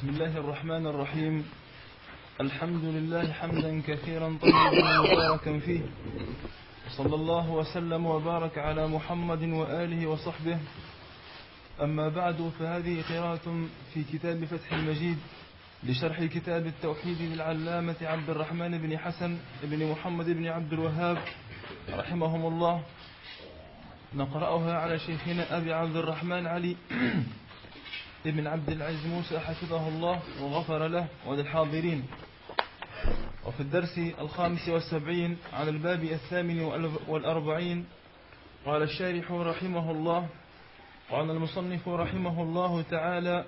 بسم الله الرحمن الرحيم. الحمد لله حمدا كثيرا طيبا مباركا فيه، صلى الله وسلم وبارك على محمد وآله وصحبه. أما بعد، فهذه قراءة في كتاب فتح المجيد لشرح كتاب التوحيد للعلامة عبد الرحمن بن حسن بن محمد بن عبد الوهاب رحمهم الله. نقرأها على شيخنا أبي عبد الرحمن علي ابن عبد العزيز موسى حفظه الله وغفر له وللحاضرين. وفي الدرس 75 على الباب 48 قال الشارح رحمه الله: قال المصنف رحمه الله تعالى: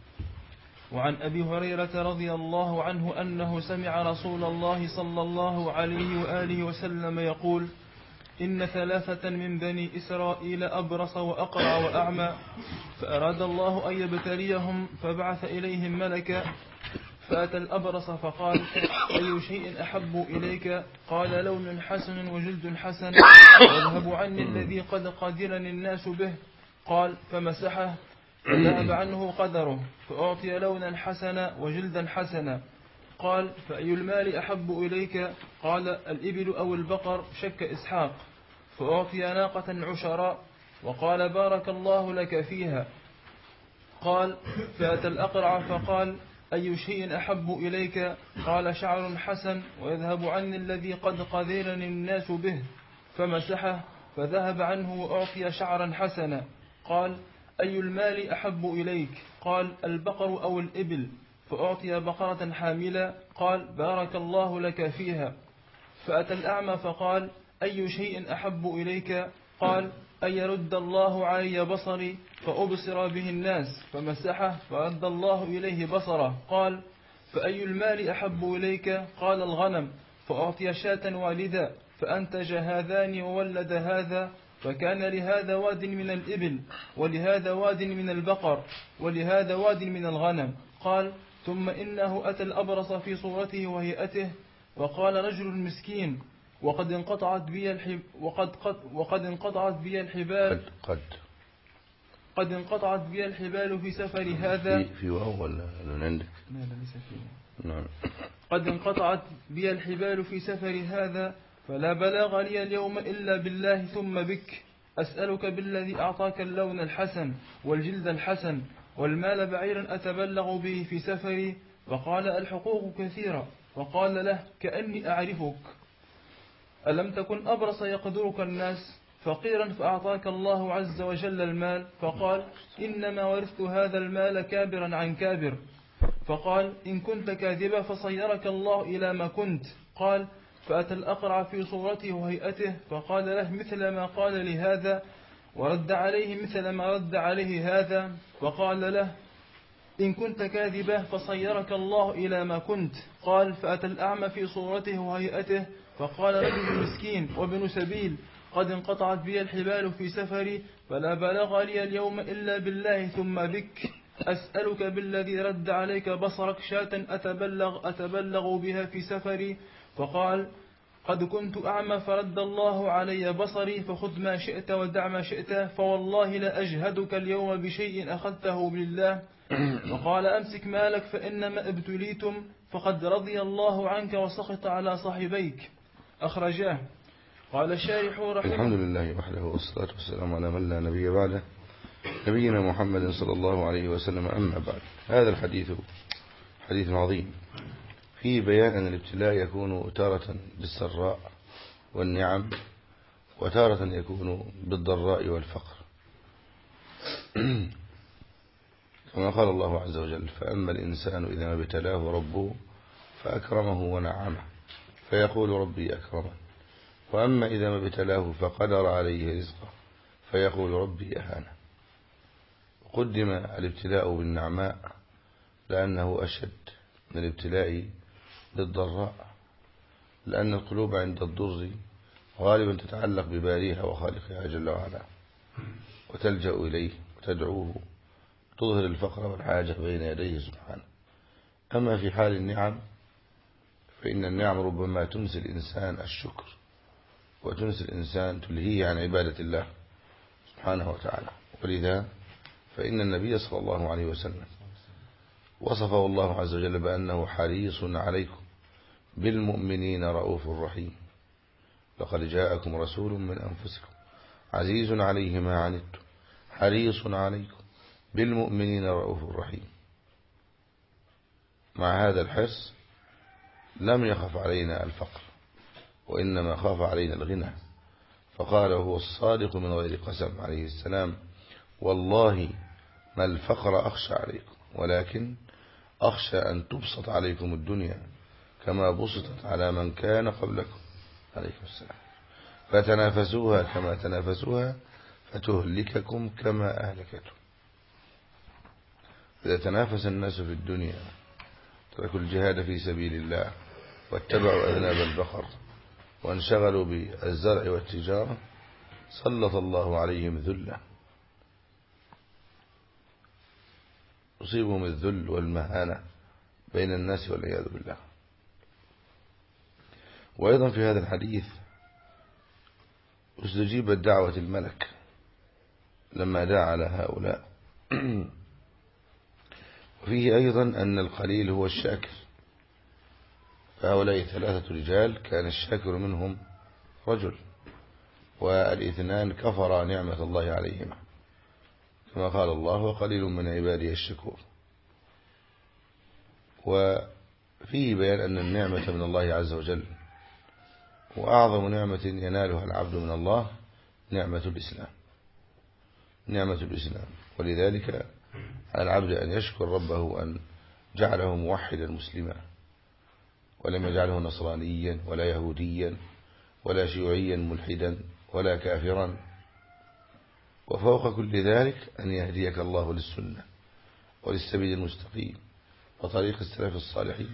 وعن أبي هريرة رضي الله عنه أنه سمع رسول الله صلى الله عليه وآله وسلم يقول: إن ثلاثة من بني إسرائيل أبرص وأقرع وأعمى، فأراد الله أن يبتليهم فبعث إليهم ملكا، فأتى الأبرص فقال: أي شيء أحب إليك؟ قال: لون حسن وجلد حسن، واذهب عني الذي قد قدرني الناس به. قال: فمسحه فذهب عنه قدره، فأعطي لونا حسنا وجلدا حسنا. قال: فأي المال أحب إليك؟ قال: الإبل أو البقر، شك إسحاق. فأعطي ناقة عشراء، وقال: بارك الله لك فيها. قال: فأتى الأقرع فقال: أي شيء أحب إليك؟ قال: شعر حسن، ويذهب عني الذي قد قذرني الناس به. فمسحه فذهب عنه وأعطي شعرا حسنا. قال: أي المال أحب إليك؟ قال: البقر أو الإبل. فأعطي بقرة حاملة. قال: بارك الله لك فيها. فأتى الأعمى فقال: أي شيء أحب إليك؟ قال: أن يرد الله علي بصري فأبصر به الناس. فمسحه فرد الله إليه بصره. قال: فأي المال أحب إليك؟ قال: الغنم. فأعطي شاة والدا، فأنتج هذان وولد هذا، فكان لهذا واد من الإبل، ولهذا واد من البقر، ولهذا واد من الغنم. قال: ثم إنه أتى الأبرص في صورته وهيئته، وقال: رجل مسكين، وقد انقطعت بي الحبال قد انقطعت بي الحبال في سفر هذا. في واو ولا عندك؟ لا ليس فيه. نعم. قد انقطعت بي الحبال في سفر هذا، فلا بلاغ لي اليوم إلا بالله ثم بك. أسألك بالذي أعطاك اللون الحسن والجلد الحسن والمال بعيرا أتبلغ به في سفري. وقال: الحقوق كثيرة. وقال له: كأني أعرفك. ألم تكن أبرص يقدرك الناس فقيرا فأعطاك الله عز وجل المال؟ فقال: إنما ورثت هذا المال كابرا عن كابر. فقال: إن كنت كاذبا فصيرك الله إلى ما كنت. قال: فأتى الأقرع في صورته وهيئته، فقال له مثل ما قال لهذا، ورد عليه مثل ما رد عليه هذا. فقال له: إن كنت كاذبا فصيرك الله إلى ما كنت. قال: فأتى الأعمى في صورته وهيئته، فقال: رجل مسكين وابن سبيل، قد انقطعت بي الحبال في سفري، فلا بلغ لي اليوم إلا بالله ثم بك. أسألك بالذي رد عليك بصرك شاة أتبلغ بها في سفري. فقال: قد كنت أعمى فرد الله علي بصري، فخذ ما شئت ودع ما شئت، فوالله لا أجهدك اليوم بشيء أخذته بالله. وقال: أمسك مالك فإنما ابتليتم، فقد رضي الله عنك وسخط على صاحبيك. أخرجاه. قال الشارح رحمه: الحمد لله وحده، والصلاة والسلام على من لا نبي بعده، نبينا محمد صلى الله عليه وسلم. أما بعد، هذا الحديث حديث عظيم فيه بيان أن الابتلاء يكون تارة بالسراء والنعم، وتارة يكون بالضراء والفقر. كما قال الله عز وجل: فأما الإنسان إذا ما ابتلاه ربه فأكرمه ونعمه فيقول ربي أكرمن، وأما إذا ما ابتلاه فقدر عليه رزقه فيقول ربي أهانه. قدم الابتلاء بالنعماء لأنه أشد من الابتلاء بالضراء، لأن القلوب عند الضر غالبا تتعلق بباريها وخالقها جل وعلا، وتلجأ إليه وتدعوه، تظهر الفقر والحاجة بين يديه سبحانه. أما في حال النعم فإن النعم ربما تنسي الإنسان الشكر، وتنسي الإنسان تلهيه عن عبادة الله سبحانه وتعالى. ولذا فإن النبي صلى الله عليه وسلم وصفه الله عز وجل بأنه حريص عليكم بالمؤمنين رؤوف رحيم. لقد جاءكم رسول من أنفسكم عزيز عليه ما عنتم حريص عليكم بالمؤمنين رؤوف رحيم. مع هذا الحرص لم يخف علينا الفقر، وإنما خاف علينا الغنى، فقال هو الصادق من غير قسم عليه السلام: والله ما الفقر أخشى عليكم، ولكن أخشى أن تبسط عليكم الدنيا كما بسطت على من كان قبلكم عليكم السلام، فتنافسوها كما تنافسوها فتهلككم كما أهلكتهم. إذا تنافس الناس في الدنيا تركوا الجهاد في سبيل الله واتبعوا أذناب البقر وانشغلوا بالزرع والتجارة سلط الله عليهم ذلة، يصيبهم الذل والمهانة بين الناس والعياذ بالله. وأيضا في هذا الحديث استجيبت دعوة الملك لما دعا على هؤلاء. وفيه أيضا أن القليل هو الشاكر، فهؤلاء 3 رجال كان الشاكر منهم رجل، والاثنان كفرا نعمة الله عليهما، كما قال الله: وقليل من عبادي الشكور. وفيه بيان أن النعمة من الله عز وجل، وأعظم نعمة ينالها العبد من الله نعمة الإسلام، نعمة الإسلام. ولذلك على العبد أن يشكر ربه أن جعله موحدا مسلما، ولم يجعله نصرانيا ولا يهوديا ولا شيوعيا ملحدا ولا كافرا. وفوق كل ذلك أن يهديك الله للسنة وللسبيل المستقيم وطريق السلف الصالحين.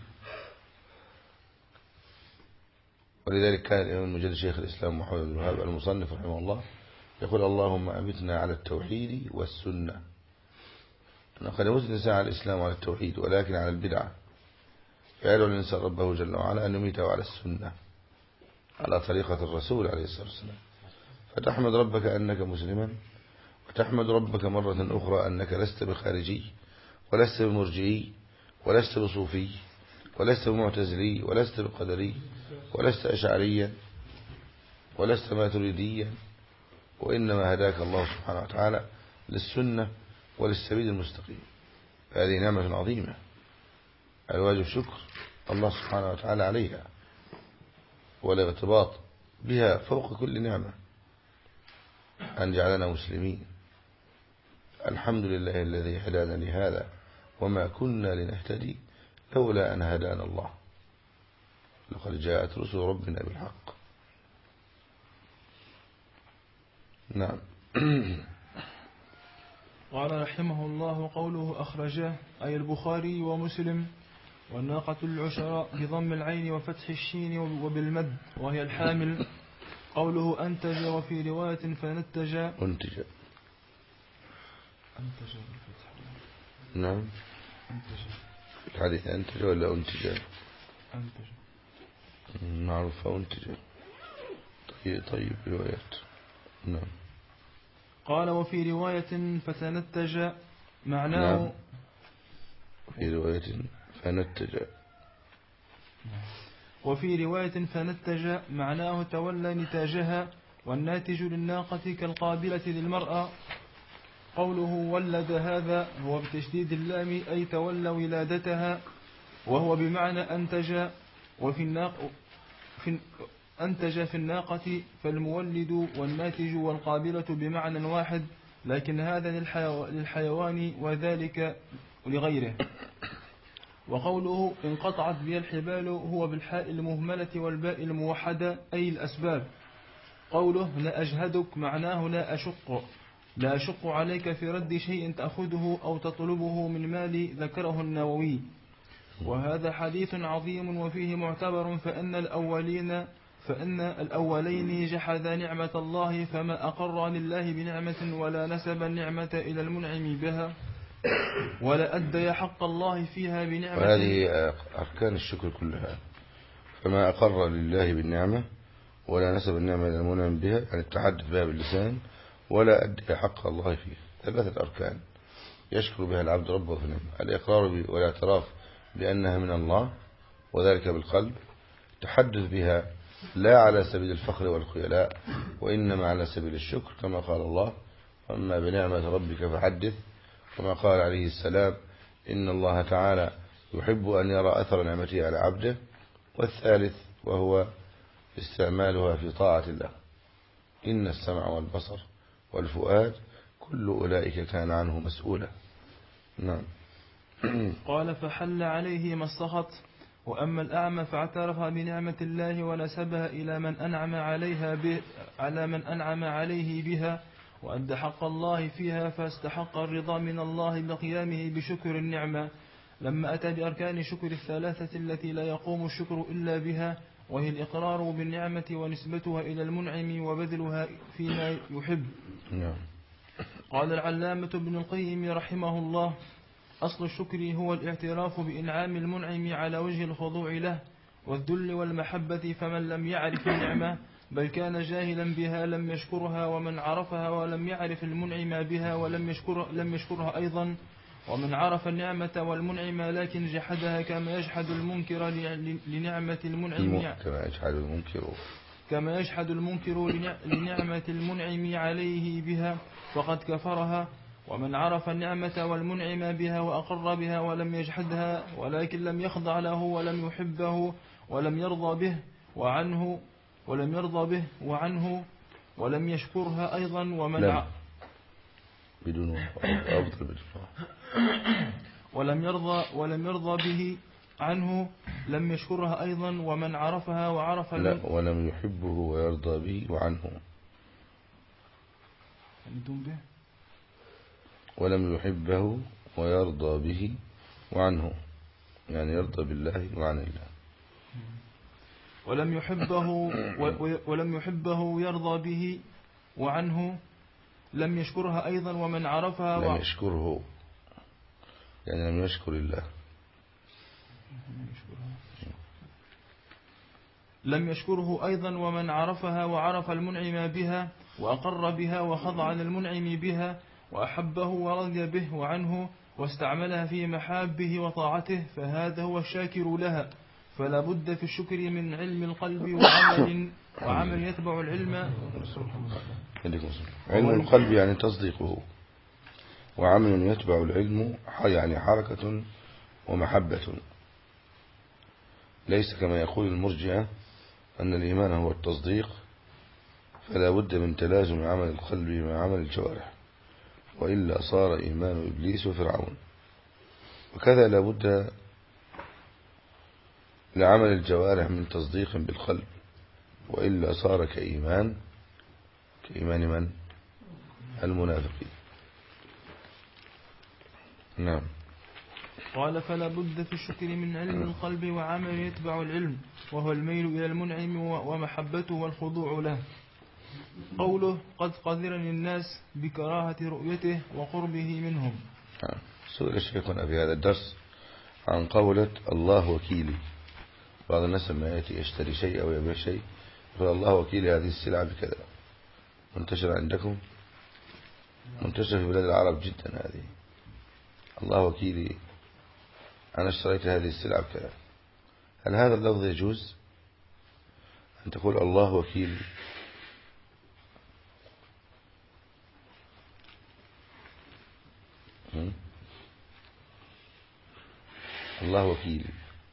ولذلك كان الإمام المجدد شيخ الإسلام محمد بن الوهاب المصنف رحمه الله يقول: اللهم أمتنا على التوحيد والسنة. قد يموت الإنسان على الإسلام وعلى التوحيد، ولكن على البدعة فيدعو الإنسان ربه جل وعلا أن يميته على السنة على طريقة الرسول عليه الصلاة والسلام، فتحمد ربك أنك مسلما، وتحمد ربك مرة أخرى أنك لست بخارجي ولست بمرجئي ولست بصوفي ولست بمعتزلي ولست بقدري ولست أشعريا ولست ماتريديا، وإنما هداك الله سبحانه وتعالى للسنة وللسبيل المستقيم. هذه نعمة عظيمة الواجب شكر الله سبحانه وتعالى عليها والارتباط بها فوق كل نعمة، أن جعلنا مسلمين. الحمد لله الذي هدانا لهذا وما كنا لنهتدي لولا أن هدانا الله، لقد جاءت رسل ربنا بالحق. نعم. قال رحمه الله: قوله أخرجاه أي البخاري ومسلم. والناقة العشراء بضم العين وفتح الشين وبالمد وهي الحامل. قوله أنتج، وفي رواية فنتج أنتج بالفتح. نعم. أنتج الحديث أنتج ولا أنتج؟ أنتج معروف أنتج. طيب روايات. نعم. قال: وفي رواية فتنتج معناه. نعم. في رواية فنتج. وفي رواية فنتج معناه تولى نتاجها، والناتج للناقة كالقابلة للمرأة. قوله ولد هذا هو بتشديد اللام أي تولى ولادتها، وهو بمعنى أنتج. أنتج في الناقة، فالمولد والناتج والقابلة بمعنى واحد، لكن هذا للحيوان وذلك لغيره. وقوله انقطعت بي الحبال هو بالحاء المهملة والباء الموحدة أي الأسباب. قوله لا أجهدك معناه لا أشق عليك في رد شيء تأخذه أو تطلبه من مالي، ذكره النووي. وهذا حديث عظيم وفيه معتبر، فإن الأولين جحدا نعمة الله، فما أقر لله بنعمة ولا نسب النعمة إلى المنعم بها، ولا أدى حق الله فيها بنعمة. وهذه أركان الشكر كلها: فما أقر لله بالنعمة ولا نسب النعمة إلى المنعم بها، يعني التحدث بها باللسان، ولا أدى حق الله فيها. 3 أركان يشكر بها العبد ربه في النعمة. الإقرار والاعتراف بأنها من الله وذلك بالقلب، تحدث بها لا على سبيل الفخر والخيلاء وإنما على سبيل الشكر كما قال الله: أما بنعمة ربك فحدث. كما قال عليه السلام: إن الله تعالى يحب أن يرى أثر نعمته على عبده. والثالث وهو استعمالها في طاعة الله: إن السمع والبصر والفؤاد كل أولئك كان عنه مسؤولا. نعم. قال: فحل عليه ما السخط. وأما الأعمى فاعترف بنعمة الله ونسبها إلى من أنعم عليه بها وأدى حق الله فيها، فاستحق الرضا من الله بقيامه بشكر النعمة، لما أتى بأركان شكر الثلاثة التي لا يقوم الشكر إلا بها، وهي الإقرار بالنعمة ونسبتها إلى المنعم وبذلها فيما يحب. قال العلامة ابن القيم رحمه الله: أصل الشكر هو الاعتراف بإنعام المنعم على وجه الخضوع له والذل والمحبة، فمن لم يعرف النعمة بل كان جاهلا بها لم يشكرها، ومن عرفها ولم يعرف المنعم بها لم يشكرها أيضا، ومن عرف النعمة والمنعم لكن جحدها كما يجحد المنكر لنعمة المنعم لنعمة المنعم عليه بها فقد كفرها. ومن عرف النعمة والمنعم بها وأقر بها ولم يجحدها ولكن لم يخضع له ولم يحبه ولم يرضى به وعنه ولم يشكرها أيضا، ولم يرضى به عنه لم يشكرها أيضا، ومن عرفها وعرف ولم يحبه ويرضى به وعنه، ولم يحبه ويرضى به وعنه، يعني يرضى بالله وعن الله. ولم يحبه يرضى به وعنه لم يشكرها أيضا، ومن عرفها لم يشكره، يعني لم يشكر الله. لم يشكره أيضا، ومن عرفها وعرف المنعم بها وأقر بها وخضع للمنعم بها وأحبه ورضي به وعنه واستعملها في محابه وطاعته، فهذا هو الشاكر لها. فلا بد في الشكر من علم القلب وعمل يتبع العلم. علم القلب يعني تصديقه، وعمل يتبع العلم يعني حركة ومحبة، ليس كما يقول المرجئة أن الإيمان هو التصديق، فلا بد من تلازم عمل القلب مع عمل الجوارح، وإلا صار إيمان إبليس وفرعون. وكذا لا بد لعمل الجوارح من تصديق بالقلب، وإلا صار كإيمان من المنافقين. نعم. قال: فلا بد في الشكر من علم القلب وعمل يتبع العلم، وهو الميل إلى المنعم ومحبته والخضوع له. قوله: قد قدرني الناس بكراهة رؤيته وقربه منهم. سئل شيخنا في هذا الدرس عن قولة الله وكيلي. بعض الناس لما يأتي يشتري شيء أو يبيع شيء يقول: الله وكيلي هذه السلعة بكذا. منتشر عندكم؟ منتشر في بلاد العرب جدا هذه. الله وكيلي، أنا اشتريت هذه السلعة بكذا. هل هذا اللفظ يجوز أن تقول الله وكيلي؟ الله وكيلي.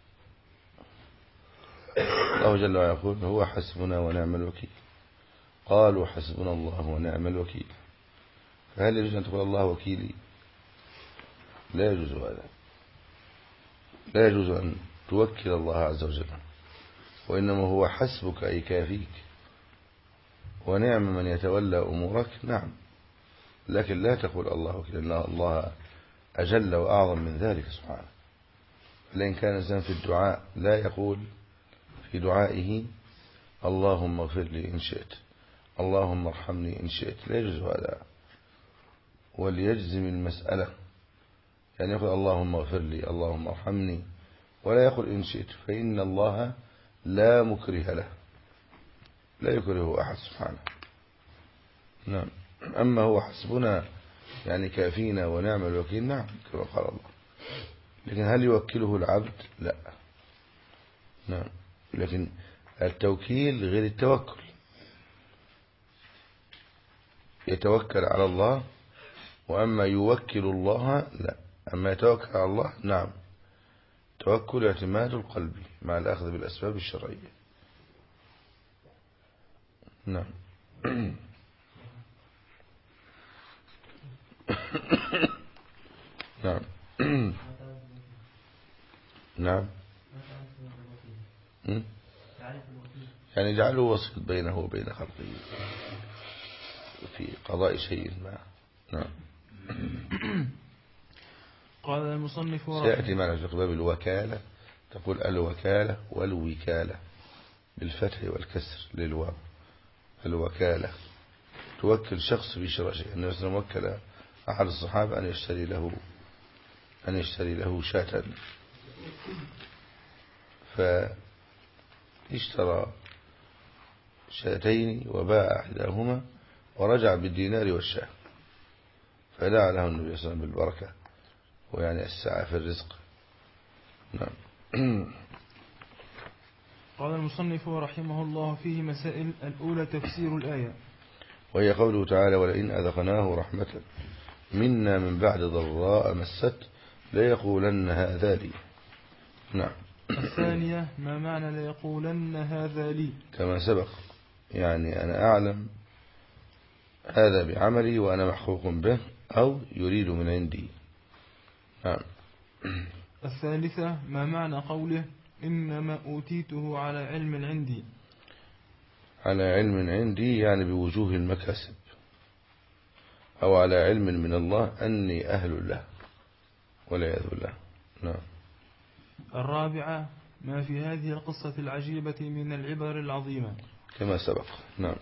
الله جل وعلا يقول: هو حسبنا ونعم الوكيل. قالوا حسبنا الله ونعم الوكيل. فهل يجوز أن تقول الله وكيلي؟ لا يجوز هذا. لا يجوز أن توكل الله عز وجل، وإنما هو حسبك أي كافيك، ونعم من يتولى أمورك. نعم، لكن لا تقول الله وكيل، إن الله أجل وأعظم من ذلك سبحانه. لأن كان الإنسان في الدعاء لا يقول في دعائه اللهم اغفر لي إن شئت، اللهم ارحمني إن شئت، لا يجوز هذا. وليجزم المسألة، يعني يقول اللهم اغفر لي اللهم ارحمني، ولا يقول إن شئت، فإن الله لا مكره له، لا يكرهه أحد سبحانه. نعم. أما هو حسبنا يعني كافينا ونعم الوكيل، نعم كما قال الله. لكن هل يوكله العبد؟ لا. نعم. لكن التوكيل غير التوكل، يتوكل على الله، وأما يوكل الله لا. أما يتوكل على الله نعم، توكل اعتماد القلب مع الأخذ بالأسباب الشرعية. نعم. نعم. نعم. يعني جعله وسيط بينه وبين خلقه في قضاء شيء ما. نعم. قال المصنف سيأتي معنا في باب الوكالة، تقول الوكالة والوكالة بالفتح والكسر للواو. الوكالة توكل شخص بشراء شيء. النبي صلى الله عليه وسلم وكل أحد الصحابة أن يشتري له شاة، فاشترى شاتين وباع إحداهما ورجع بالدينار والشاة، فدعا له النبي صلى الله عليه وسلم بالبركة ويعني السعة في الرزق. نعم. قال المصنف رحمه الله فيه مسائل. الأولى تفسير الآية، وهي قوله تعالى: ولئن أذقناه رحمة منا من بعد ضراء مست ليقولن هذا لي. نعم. الثانية ما معنى ليقولن هذا لي؟ كما سبق، يعني أنا أعلم هذا بعملي وأنا محقوق به، أو يريد من عندي. نعم. الثالثة ما معنى قوله إنما أوتيته على علم عندي؟ على علم عندي يعني بوجوه المكاسب، أو على علم من الله أني أهل له والعياذ بالله. نعم. الرابعة ما في هذه القصة العجيبة من العبر العظيمة، كما سبق. نعم.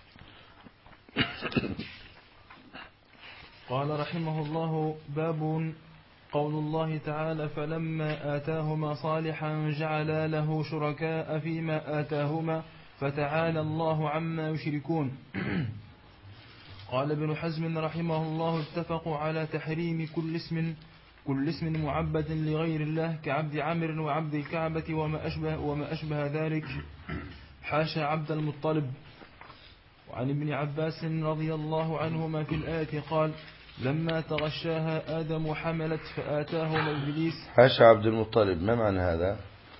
قال رحمه الله: باب قول الله تعالى: فلما آتاهما صالحا جعلا له شركاء فيما آتاهما فتعالى الله عما يشركون. قال ابن حزم رحمه الله: اتفقوا على تحريم كل اسم معبد لغير الله كعبد عمرو وعبد الكعبة وما أشبه ذلك، حاشا عبد المطلب. وعن ابن عباس رضي الله عنهما في الآية قال: لما تغشاها آدم حملت فآتاهما إبليس. حاشا عبد المطلب، ما معنى هذا؟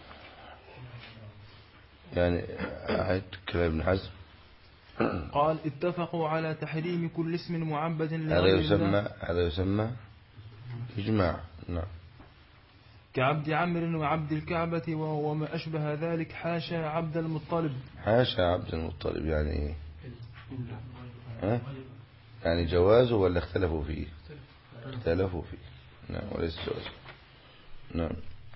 يعني أعد كلام ابن حزم. قال: اتفقوا على تحريم كل اسم معبد لغير الله. هذا يسمى إجماع. نعم. كعبد عمرو وعبد الكعبة وما أشبه ذلك، حاشا عبد المطلب. حاشا عبد المطلب يعني إيه؟ يعني جوازه ولا اختلفوا فيه؟ اختلفوا فيه. نعم، وليس جوازه. نعم.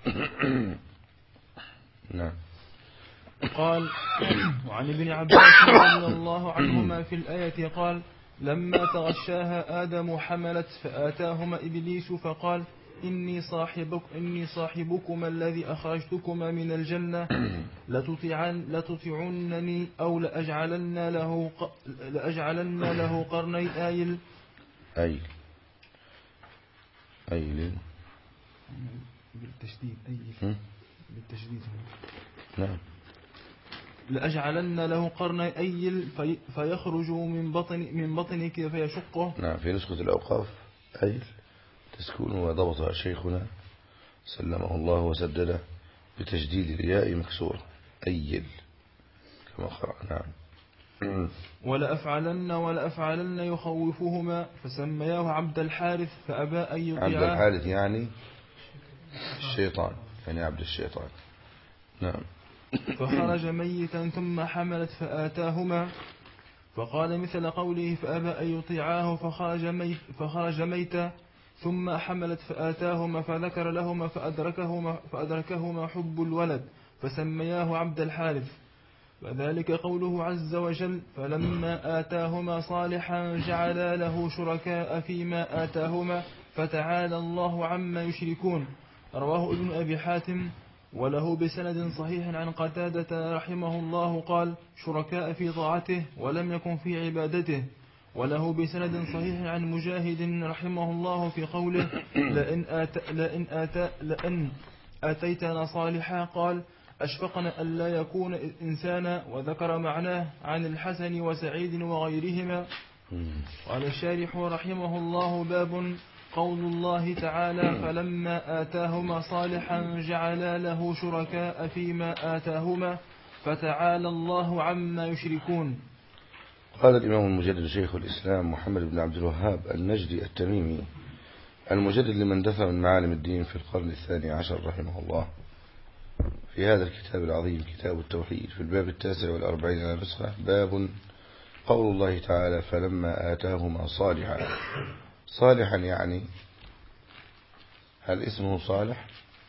نعم. قال: وعن ابن عباس رضي الله عنهما في الآية قال: لما تغشاها آدم حملت فآتاهما إبليس فقال: إني صاحبكما الذي أخرجتكما من الجنة لتطيعنني أو لأجعلن له قرني آيل. بالتشديد بالتشديد. نعم. لأجعلن له قرني أيل فيخرج من بطنك فيشقه. نعم. في نسخة الأوقاف أيل تسكون وضبطها شيخنا سلمه الله وسدده بتجديد الياء مكسورة، أيل كما قرأ. نعم. ولأفعلن يخوفهما فسمياه عبد الحارث فأبى أن يطيعه. عبد الحارث يعني الشيطان، يعني عبد الشيطان. نعم. فخرج ميتا ثم حملت فآتاهما، فقال مثل قوله فأبى أن يطيعاه فخرج ميتا ثم حملت فآتاهما فذكر لهما فأدركهما حب الولد فسمياه عبد الحارث. وذلك قوله عز وجل: فلما آتاهما صالحا جعلا له شركاء فيما آتاهما فتعالى الله عما يشركون. رواه ابن أبي حاتم وله بسند صحيح عن قتادة رحمه الله قال: شركاء في طاعته ولم يكن في عبادته. وله بسند صحيح عن مجاهد رحمه الله في قوله لأن آتيتنا صالحا قال أشفقنا ألا يكون إنسانا، وذكر معناه عن الحسن وسعيد وغيرهما. قال الشارح رحمه الله: باب قول الله تعالى فلما آتاهما صالحا جعلا له شركاء فيما آتاهما فتعالى الله عما يشركون. قال الإمام المجدد شيخ الإسلام محمد بن عبد الوهاب النجدي التميمي المجدد لمن دفع من معالم الدين في القرن 12 رحمه الله في هذا الكتاب العظيم كتاب التوحيد في الباب 49 على نسخة: باب قول الله تعالى فلما آتاهما صالحا. صالحا يعني هل اسمه صالح؟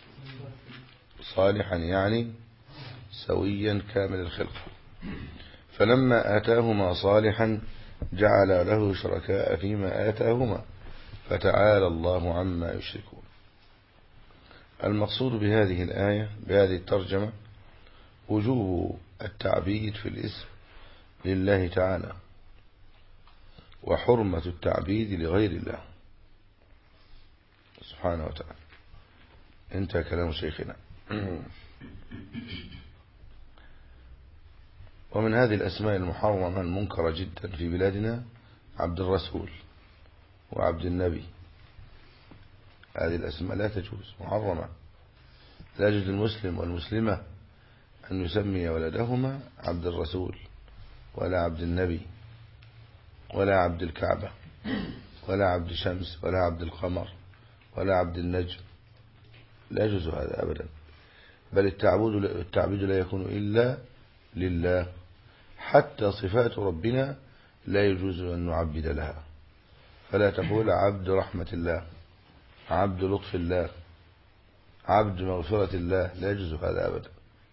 صالحا يعني سويا كامل الخلقة. فلما آتاهما صالحا جعل له شركاء فيما آتاهما فتعالى الله عما يشركون. المقصود بهذه الآية بهذه الترجمة وجوب التعبيد في الاسم لله تعالى وحرمة التعبيد لغير الله سبحانه وتعالى. انتهى كلام شيخنا. ومن هذه الأسماء المحرمة المنكرة جدا في بلادنا عبد الرسول وعبد النبي. هذه الأسماء لا تجوز، محرمة. لا يجوز للمسلم والمسلمة أن يسمي ولدهما عبد الرسول ولا عبد النبي ولا عبد الكعبة ولا عبد شمس ولا عبد القمر ولا عبد النجم. لا يجوز هذا أبدا. بل التعبيد لا يكون إلا لله. حتى صفات ربنا لا يجوز أن نعبد لها. فلا تقول عبد رحمة الله، عبد لطف الله، عبد مغفرة الله. لا يجوز هذا أبدا.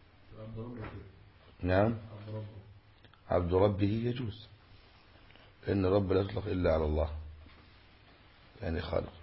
نعم، عبد ربه يجوز، لأن رب لا يطلق إلا على الله يعني خالق.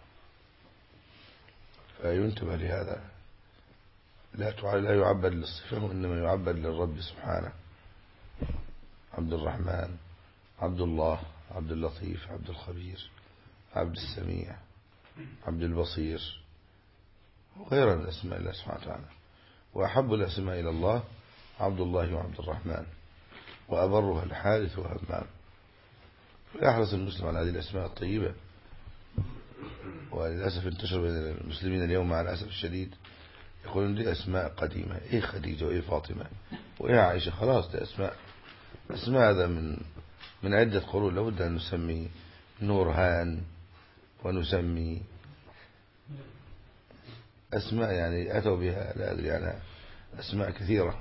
فينتبه لهذا. لا يعبد للصفة وإنما يعبد للرب سبحانه. عبد الرحمن، عبد الله، عبد اللطيف، عبد الخبير، عبد السميع، عبد البصير وغيرها من أسماء الله سبحانه وتعالى. وأحب الأسماء إلى الله عبد الله وعبد الرحمن، وأبرها الحارث وهمام. ويحرص المسلم على هذه الأسماء الطيبة. وللأسف انتشر بين المسلمين اليوم مع الأسف الشديد يقولون دي أسماء قديمة، إيه خديجة وإيه فاطمة وإيه عائشة. خلاص دي أسماء هذا من عدة قرون. لابد أن نسمي نورهان ونسمي أسماء يعني أتوا بها لا أدري عنها أسماء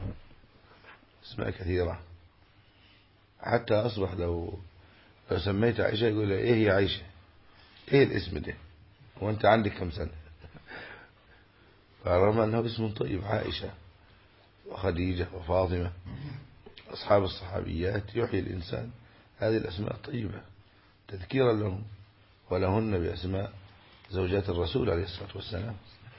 كثيرة. حتى أصبح لو سميت عائشة يقول إيه هي عائشة، إيه الاسم ده وأنت عندك كم سنة؟ فرغم أنه اسم طيب، عائشة وخديجة وفاطمة أصحاب الصحابيات. يحيي الإنسان هذه الأسماء الطيبة تذكيرا لهم ولهن بأسماء زوجات الرسول عليه الصلاة والسلام.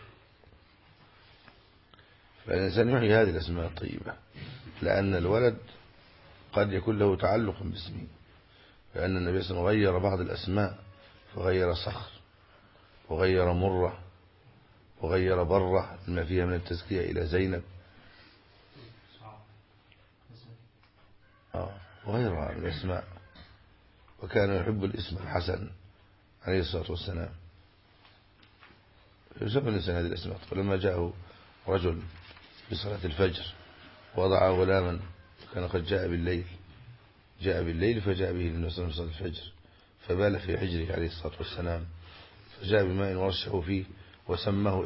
فالإنسان يحيي هذه الأسماء الطيبة، لأن الولد قد يكون له تعلق باسمه. لأن النبي صلى الله عليه وسلم غير بعض الأسماء، فغير صخر وغير مرة وغير برة ما فيها من التزكية إلى زينب وغيرها من الأسماء. وكان يحب الاسم الحسن عليه الصلاة والسلام. يسمى الإنسان هذه الأسماء. فلما جاءه رجل في صلاة الفجر وضع غلاما كان قد جاء بالليل فجاء به النبي صلى الله عليه وسلم صلاة الفجر فبال في حجره عليه الصلاة والسلام، فجاء بماء ورشه فيه وسماه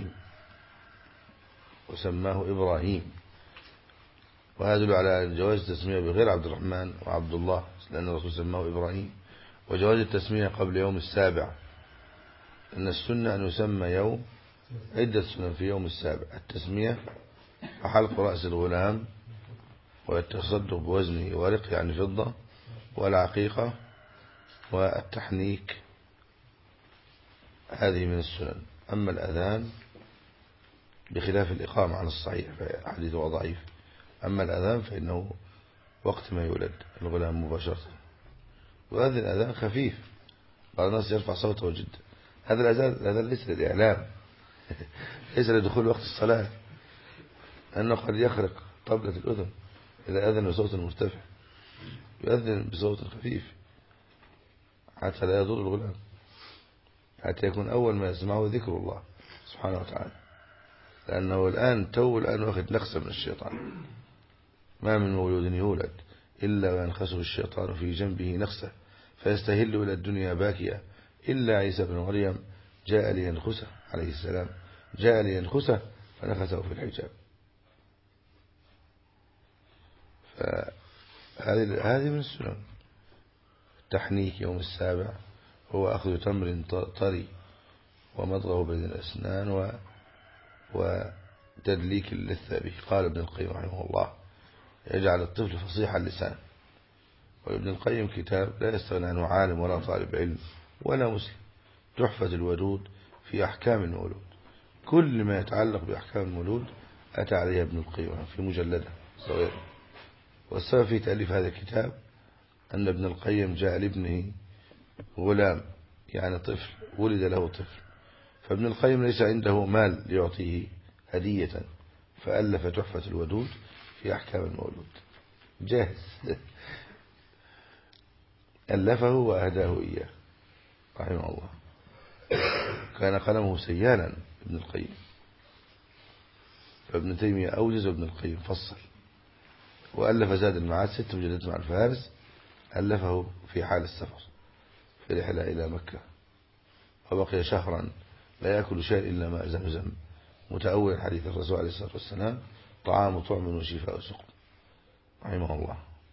إبراهيم. وهذا يدل على جواز التسمية بغير عبد الرحمن وعبد الله، لأن الرسول سماه إبراهيم. وجواز التسمية قبل يوم السابع، أن السنة أن يسمى يوم عدة سنن في يوم السابع: التسمية وحلق رأس الغلام والتصدق بوزنه ورق يعني فضة والعقيقة والتحنيك. هذه من السنن. أما الأذان بخلاف الإقامة عن الصحيح فحديثه ضعيف. أما الأذان فإنه وقت ما يولد الغلام مباشرة. يؤذن أذان خفيف، بعض الناس يرفع صوته جدا. هذا الأذان ليس للإعلام ليس لدخول وقت الصلاة، لأنه قد يخرق طبلة الأذن إذا أذن بصوت مرتفع. يؤذن بصوت خفيف حتى لا يضر الغلام، حتى يكون أول ما يسمعه ذكر الله سبحانه وتعالى، لأنه الآن واخد نقصة من الشيطان. ما من مولود يولد إلا وينخسه الشيطان في جنبه نقصة فيستهل إلى الدنيا باكيا، إلا عيسى بن مريم جاء لينخسه عليه السلام، جاء لينخسه فنخسه في الحجاب. فهذه من السنن. التحنيك يوم السابع هو أخذ تمر طري ومضغه بين الأسنان وتدليك اللثة به. قال ابن القيم رحمه الله: يجعل الطفل فصيح اللسان. وابن القيم كتاب لا يستغنى عنه عالم ولا طالب علم ولا مسلم، تحفة الودود في أحكام المولود. كل ما يتعلق بأحكام المولود أتى عليها ابن القيم في مجلدة صغيرة. والسبب في تأليف هذا الكتاب أن ابن القيم جاء لابنه غلام، يعني طفل، ولد له طفل، فابن القيم ليس عنده مال ليعطيه هدية، فألف تحفة الودود في أحكام المولود جاهز ألفه وأهداه إياه رحمه الله. كان قلمه سيالا ابن القيم، فابن تيمية أوجز وابن القيم فصل. وألف زاد المعاد 6 مجلدات مع الفهارس، ألفه في حال السفر في رحلة إلى مكة، وبقي شهرا لا يأكل شيء إلا ماء زمزم، متأول حديث الرسول عليه الصلاة والسلام: طعام طعم وشفاء سقم، رحمه الله.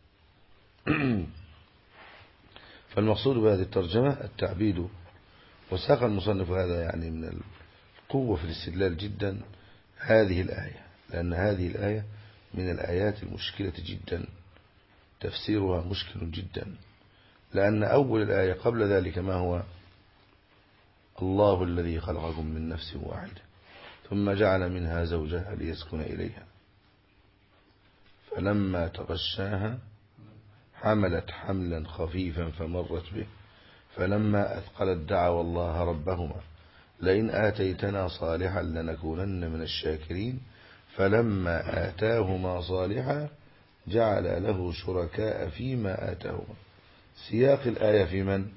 فالمقصود بهذه الترجمة التعبيد. وساق المصنف هذا يعني من القوة في الاستدلال جدا هذه الآية، لأن هذه الآية من الآيات المشكلة جدا، تفسيرها مشكل جدا، لأن أول الآية قبل ذلك ما هو؟ الله الذي خلقكم من نفس واحدة ثم جعل منها زوجها ليسكن إليها فلما تغشاها حملت حملا خفيفا فمرت به فلما أثقلت دعوا الله ربهما لئن آتيتنا صالحا لنكونن من الشاكرين فلما آتاهما صالحا جعل له شركاء فيما آتاهما. سياق الآية في من؟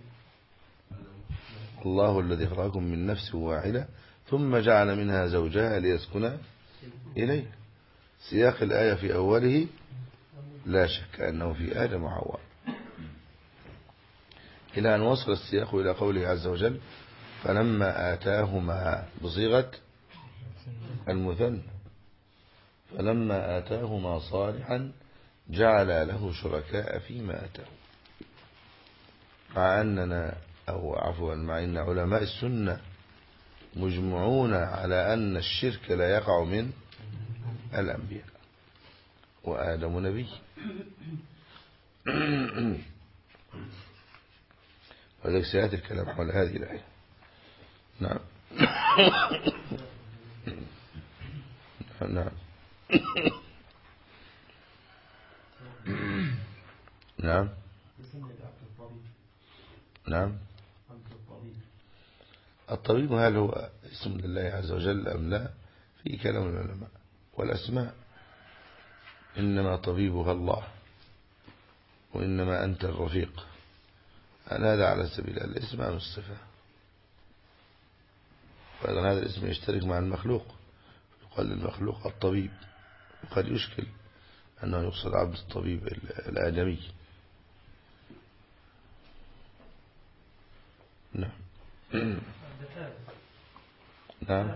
الله الذي خلقكم من نفس واحدة ثم جعل منها زوجها ليسكن إليه. سياق الآية في أوله لا شك أنه في آدم وحواء، إلى أن وصل السياق إلى قوله عز وجل: فلما آتاهما بصيغة المثنى فلما آتاهما صالحا جعل له شركاء فيما آتاهما. مع أننا مع أن علماء السنة مجمعون على أن الشرك لا يقع من الأنبياء، وآدم نبي. وذلك سيأتي الكلام حول هذه الآية. نعم. نعم. نعم. نعم. الطبيب هل هو اسم لله عز وجل أم لا؟ في كلام العلماء. والأسماء إنما طبيبها الله، وإنما أنت الرفيق. هذا على سبيل الاسم أم الصفة. وأيضا هذا الاسم يشترك مع المخلوق، يقال للمخلوق الطبيب، وقد يشكل أنه يقصد عبد الطبيب الآدمي. نعم. نعم.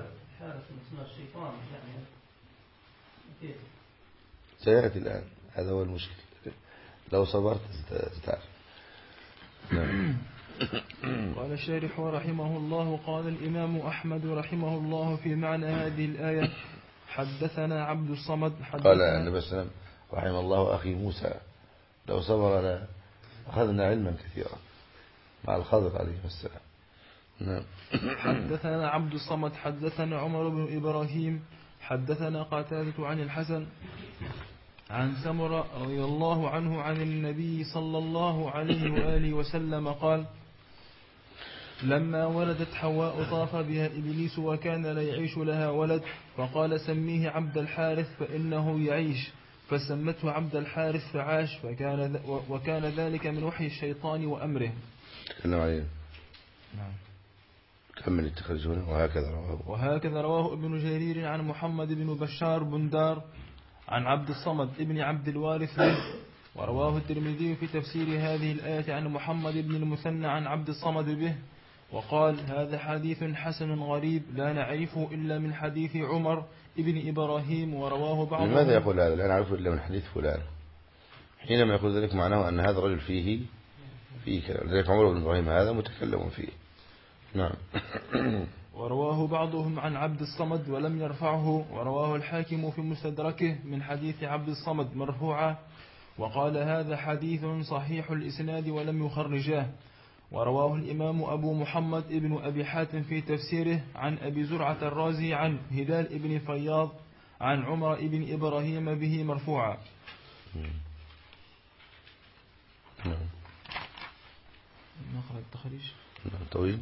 سيأتي الآن، هذا هو المشكل، لو صبرت ستعرف. نعم. قال الشارح رحمه الله: قال الإمام أحمد رحمه الله في معنى هذه الآية: حدثنا عبد الصمد قال النبي صلى الله عليه وسلم رحم الله أخي موسى لو صبر أخذنا علما كثيرا مع الخضر عليه السلام. نعم. حدثنا عبد الصمد حدثنا عمر بن إبراهيم حدثنا قتادة عن الحسن عن سمرة رضي الله عنه عن النبي صلى الله عليه وآله وسلم قال: لما ولدت حواء طاف بها إبليس وكان لا يعيش لها ولد، فقال: سميه عبد الحارث فإنه يعيش، فسمته عبد الحارث فعاش، وكان ذلك من وحي الشيطان وأمره. تكلم عليه. نعم. كمل التخرج هنا. وهكذا رواه ابن جرير عن محمد بن بشار بندار عن عبد الصمد ابن عبد الوارث به. ورواه الترمذي في تفسير هذه الآية عن محمد بن المثنى عن عبد الصمد به، وقال: هذا حديث حسن غريب لا نعرفه إلا من حديث عمر ابن إبراهيم. ورواه بعضهم. لماذا يقول هذا؟ لا نعرفه إلا من حديث فلان. حينما يقول ذلك معناه أن هذا الرجل فيه كلام. ذلك عمر بن إبراهيم هذا متكلم فيه. نعم. ورواه بعضهم عن عبد الصمد ولم يرفعه. ورواه الحاكم في مستدركه من حديث عبد الصمد مرفوعا، وقال: هذا حديث صحيح الإسناد ولم يخرجاه. ورواه الإمام أبو محمد ابن أبي حاتم في تفسيره عن أبي زرعة الرازي عن هلال ابن فياض عن عمر ابن إبراهيم به مرفوعا. نقرأ التخريج طويل.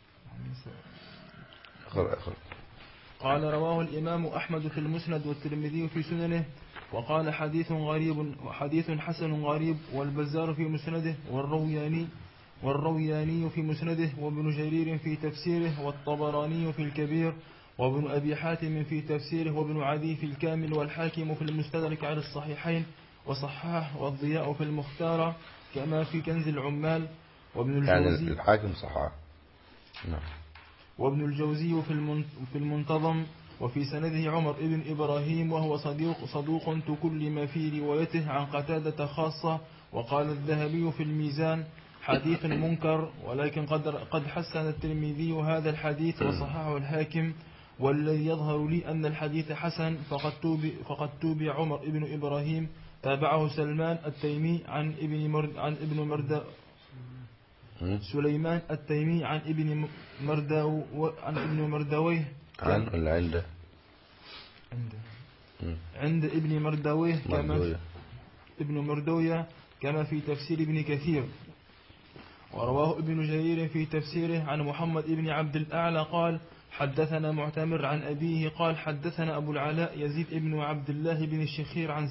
قال: رواه الإمام أحمد في المسند والترمذي في سننه، وقال: حديث حسن غريب، والبزار في مسنده، والروياني في مسنده، وابن جرير في تفسيره، والطبراني في الكبير، وابن أبي حاتم في تفسيره، وابن عدي في الكامل، والحاكم في المستدرك على الصحيحين وصححه، والضياء في المختار كما في كنز العمال، وابن الجوزي يعني الحاكم صححه. نعم. وابن الجوزي في المنتظم، وفي سنده عمر ابن إبراهيم، وهو صدوق تكلم في روايته عن قتادة خاصة. وقال الذهبي في الميزان: حديث منكر، ولكن قد حسن الترمذي هذا الحديث وصححه الحاكم. والذي يظهر لي أن الحديث حسن فقد توبع عمر ابن إبراهيم، تابعه سلمان التيمي عن سليمان التيمي عن ابن مردويه عند ابن مردويه ابن مردويه كما في تفسير ابن كثير. ورواه ابن جرير في تفسيره عن محمد ابن عبد الأعلى قال: حدثنا معتمر عن أبيه قال: حدثنا أبو العلاء يزيد ابن عبد الله بن الشخير عن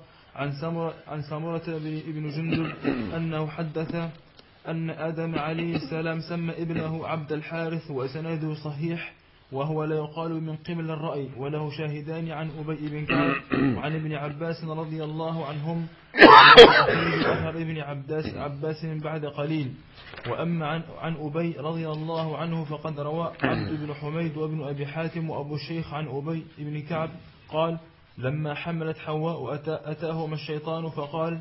سمرة بن جندب أنه حدث أن آدم عليه السلام سمى ابنه عبد الحارث، وإسناده صحيح، وهو لا يقال من قبل الرأي، وله شاهدان عن أبي بن كعب وعن ابن عباس رضي الله عنهم، وأثر ابن عباس بعد قليل. وأما عن أبي رضي الله عنه فقد روى عبد بن حميد وابن أبي حاتم وأبو الشيخ عن أبي بن كعب قال: لما حملت حواء أتاهما الشيطان فقال: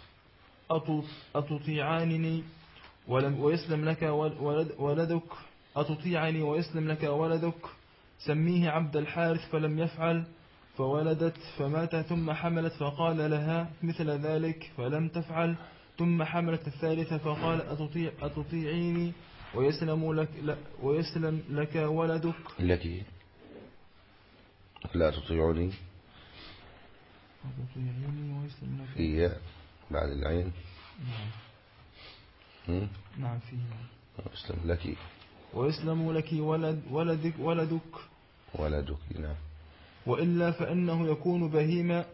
أتطيعني ويسلم لك ولدك، أتطيعني ويسلم لك ولدك، سميه عبد الحارث، فلم يفعل، فولدت فمات، ثم حملت فقال لها مثل ذلك فلم تفعل، ثم حملت الثالثة فقال: أتطيعيني ويسلم لك ولدك. التي لا تطيعني ويسلم لك فيها بعد العين. نعم فيه. ويسلم لك ولدك. نعم. وإلا فإنه يكون بهيمة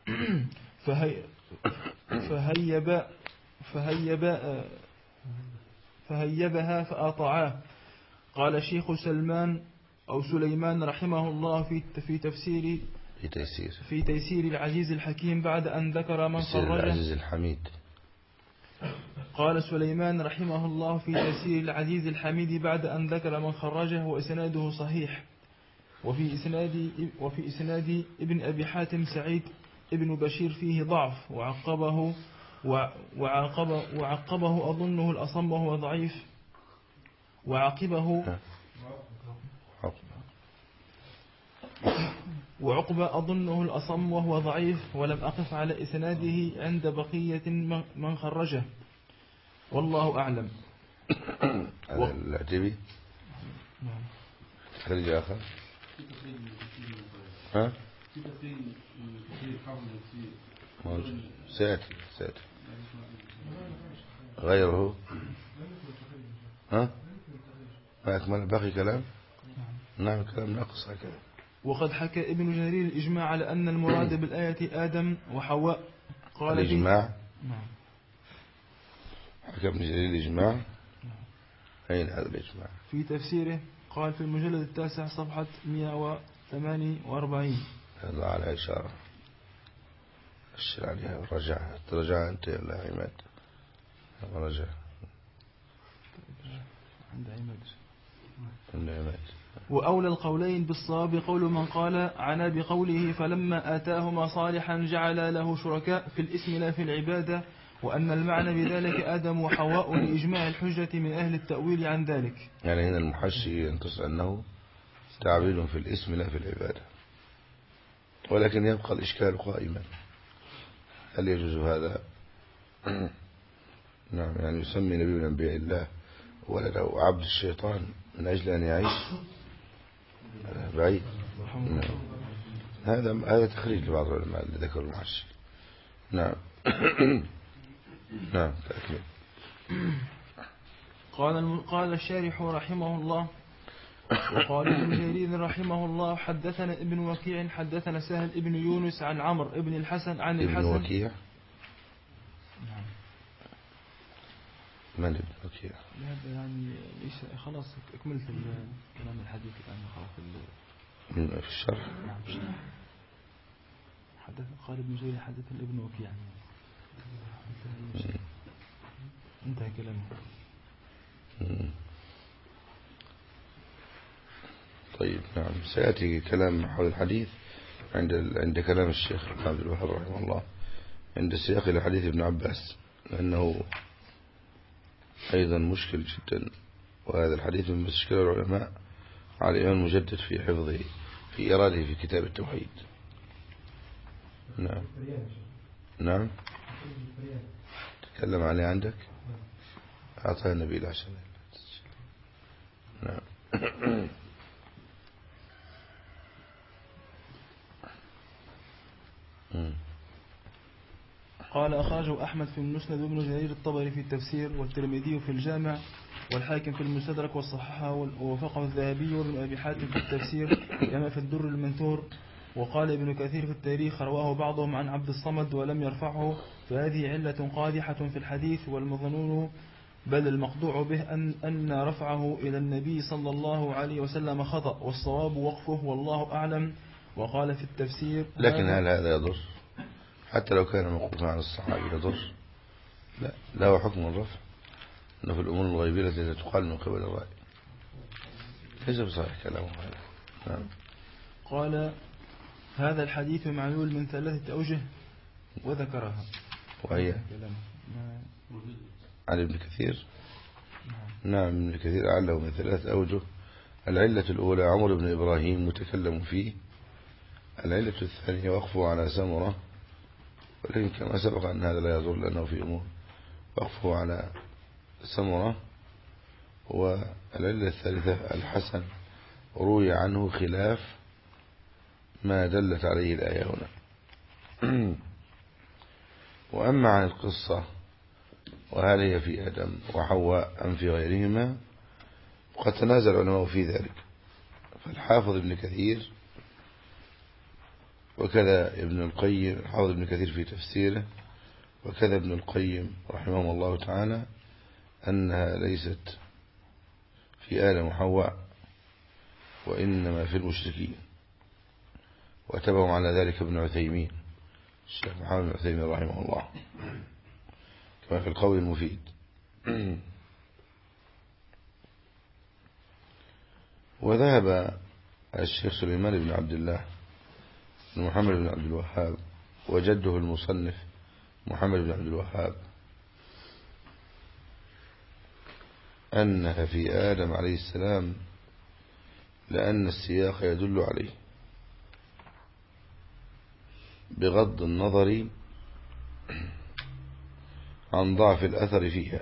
فهيبها فأطاعاه. قال شيخ سلمان أو سليمان رحمه الله في تيسير العزيز الحكيم بعد أن ذكر من خرجه. العزيز الحميد. قال سليمان رحمه الله في تيسير العزيز الحميد بعد أن ذكر من خرجه وإسناده صحيح. وفي إسناد ابن أبي حاتم سعيد ابن بشير فيه ضعف، وعقبه أظنه الأصم وهو ضعيف. وعقبة أظنه الأصم وهو ضعيف، ولم أقف على إسناده عند بقية من خرجه، والله أعلم. هذا العتبي. نعم. خرج آخر. في تقريب ها؟ في تقريب حافظ التفسير موجود سيأتي غيره. ها ما أكمل باقي كلام. نعم كلام ناقص هكذا. وقد حكى ابن جرير الإجماع على أن المراد بالآية آدم وحواء. قال الإجماع. نعم. حكى ابن جرير الإجماع. أين هذا الإجماع؟ في تفسيره قال في المجلد 9 صفحة 148. هذا على إشارة أشر عليها. رجع أنت يا عماد. رجع عند عماد. وأولى القولين بالصواب قول من قال عنا بقوله فلما آتاهما صالحا جعل له شركاء في الاسم لا في العبادة، وأن المعنى بذلك آدم وحواء لإجماع الحجة من أهل التأويل عن ذلك. يعني هنا المحشي ينتص أنه تعبير في الاسم لا في العبادة، ولكن يبقى الإشكال قائما، هل يجوز هذا؟ نعم، يعني يسمي نبي من أنبياء الله ولده عبد الشيطان من أجل أن يعيش بعيد. هذا تخريج لبعض العلماء اللي ذكروا المحشي. نعم. نعم تأكيد. قال الشارح رحمه الله وقال ابن جرير رحمه الله حدثنا ابن وكيع حدثنا سهل ابن يونس عن عمرو ابن الحسن عن الحسن. ابن وكيع. نعم. من ابن وكيع؟ هذا يعني خلاص أكملت كلام الحديث الآن خلاص في الشرح. نعم في الشرح. قال ابن جرير حدثنا ابن وكيع انتهى كلامه. طيب نعم، سيأتي كلام حول الحديث عند كلام الشيخ عبد الوهاب رحمه الله عند سياق لحديث ابن عباس، لأنه أيضا مشكل جدا، وهذا الحديث من مشكل العلماء على الإمام المجدد في حفظه في إراده في كتاب التوحيد. نعم نعم تكلم عليه عندك، أعطاه النبي العشاء. نعم. قال أخرجه أحمد في المسند وابن جرير الطبري في التفسير والترمذي في الجامع والحاكم في المستدرك والصححة ووافقه الذهبي وابن أبي حاتم في التفسير كما في الدر المنثور. وقال ابن كثير في التاريخ رواه بعضهم عن عبد الصمد ولم يرفعه، فهذه علة قادحة في الحديث، والمظنون بل المقطوع به أن رفعه إلى النبي صلى الله عليه وسلم خطأ، والصواب وقفه والله أعلم. وقال في التفسير لكن هل هذا يضر؟ حتى لو كان موقوفا عن الصحابي يضر؟ لا، له حكم الرفع، أنه في الأمور الغيبية التي تقال من قبل الرأي. ليس بصحيح كلامه هذا. نعم. قال هذا الحديث معلول من 3 أوجه وذكرها، وهي عن ابن كثير. نعم ابن كثير أعله من 3 أوجه. العلة الأولى عمر بن إبراهيم متكلم فيه. العلة الثانية وقفه على سمرة، ولكن كما سبق أن هذا لا يضر لأنه في أمور وقفه على سمرة. والعلة الثالثة الحسن روي عنه خلاف ما دلت عليه الآية هنا. وأما عن القصة وهل هي في آدم وحواء أم في غيرهما، وقد تنازل العلماء في ذلك، فالحافظ ابن كثير وكذا ابن القيم، حافظ ابن كثير في تفسيره وكذا ابن القيم رحمه الله تعالى، أنها ليست في آدم وحواء وإنما في المشركين. واتبعهم على ذلك ابن عثيمين، الشيخ محمد بن عثيمين رحمه الله، كما في القول المفيد. وذهب الشيخ سليمان بن عبد الله بن محمد بن عبد الوهاب وجده المصنف محمد بن عبد الوهاب أنها في آدم عليه السلام، لأن السياق يدل عليه بغض النظر عن ضعف الأثر فيها،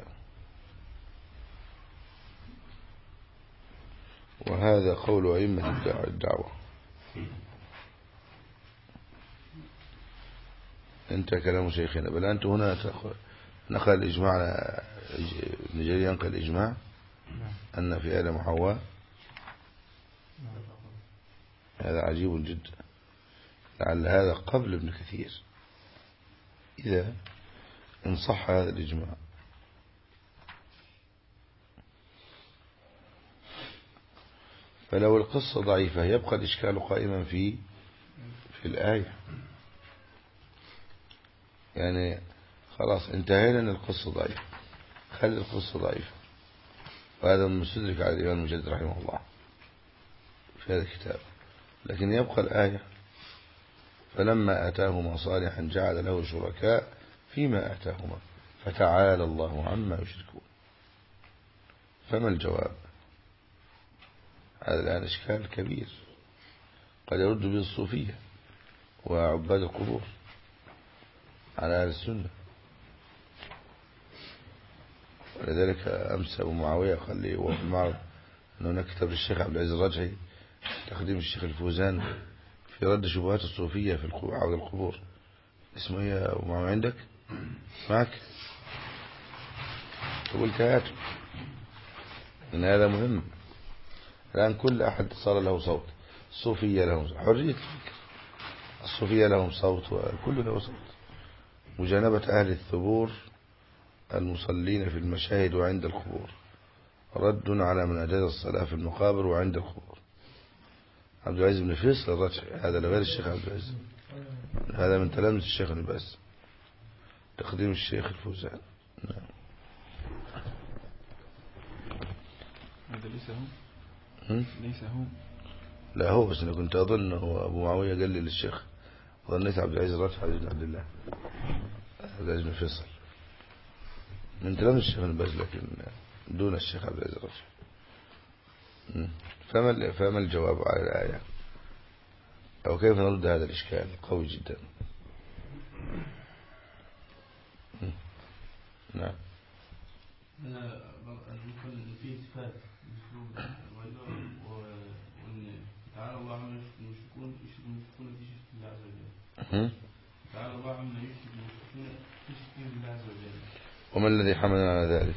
وهذا قول أئمة الدعوة. انت كلام شيخنا، بل أنت هنا نقل الإجماع ابن جرير ينقل الإجماع أن في آدم وحواء. هذا عجيب جدا، لعل هذا قبل ابن كثير إذا إن صح هذا الإجماع. فلو القصة ضعيفة يبقى الإشكال قائما في الآية. يعني خلاص انتهينا أن القصة ضعيفة، خلي القصة ضعيفة، وهذا مستدرك على الإمام المجدد رحمه الله في هذا الكتاب. لكن يبقى الآية: فلما آتاهما صالحا جعل له شركاء فيما آتاهما فتعالى الله عما يشركون. فما الجواب؟ هذا الآن إشكال كبير قد يرد به الصوفية وعباد القبور على أهل السنة. ولذلك أمس أبو معاوية قال لي وفي المعرض أن هناك كتاب للشيخ عبد العزيز الرجحي تقديم الشيخ الفوزان في رد شبهات الصوفية في عبد القبور. اسمه ايه يا أبو معاوية عندك؟ معك؟ قلت هاته، لأن هذا مهم. الآن كل أحد صار له صوت. الصوفية لهم حرية الفكر، الصوفية لهم صوت وكل له صوت. مجانبة أهل الثبور المصلين في المشاهد وعند القبور، رد على من أجاز الصلاة في المقابر وعند القبور. عبد العزيز بن فيصل الرجحي، هذا لغير الشيخ عبد العزيز، هذا من تلامذة الشيخ ابن باز، تقديم الشيخ الفوزان. نعم. هذا ليس هو لا هو، بس أنا كنت أظن هو أبو معاوية قال لي للشيخ، ظنيت عبد العزيز الرجحي بن عبد الله عبد العزيز بن فيصل من تلامذة الشيخ ابن باز، لكن دون الشيخ عبد العزيز الرجحي. فما الجواب على الآية، أو كيف نرد هذا الإشكال؟ قوي جدا. نعم. أنا المفل فيه صفات وأن تعالى الله عما يشركون في شرك الله عز وجل. تعالى الله عما يشركون في شرك الله عز وجل. وما الذي حملنا على ذلك؟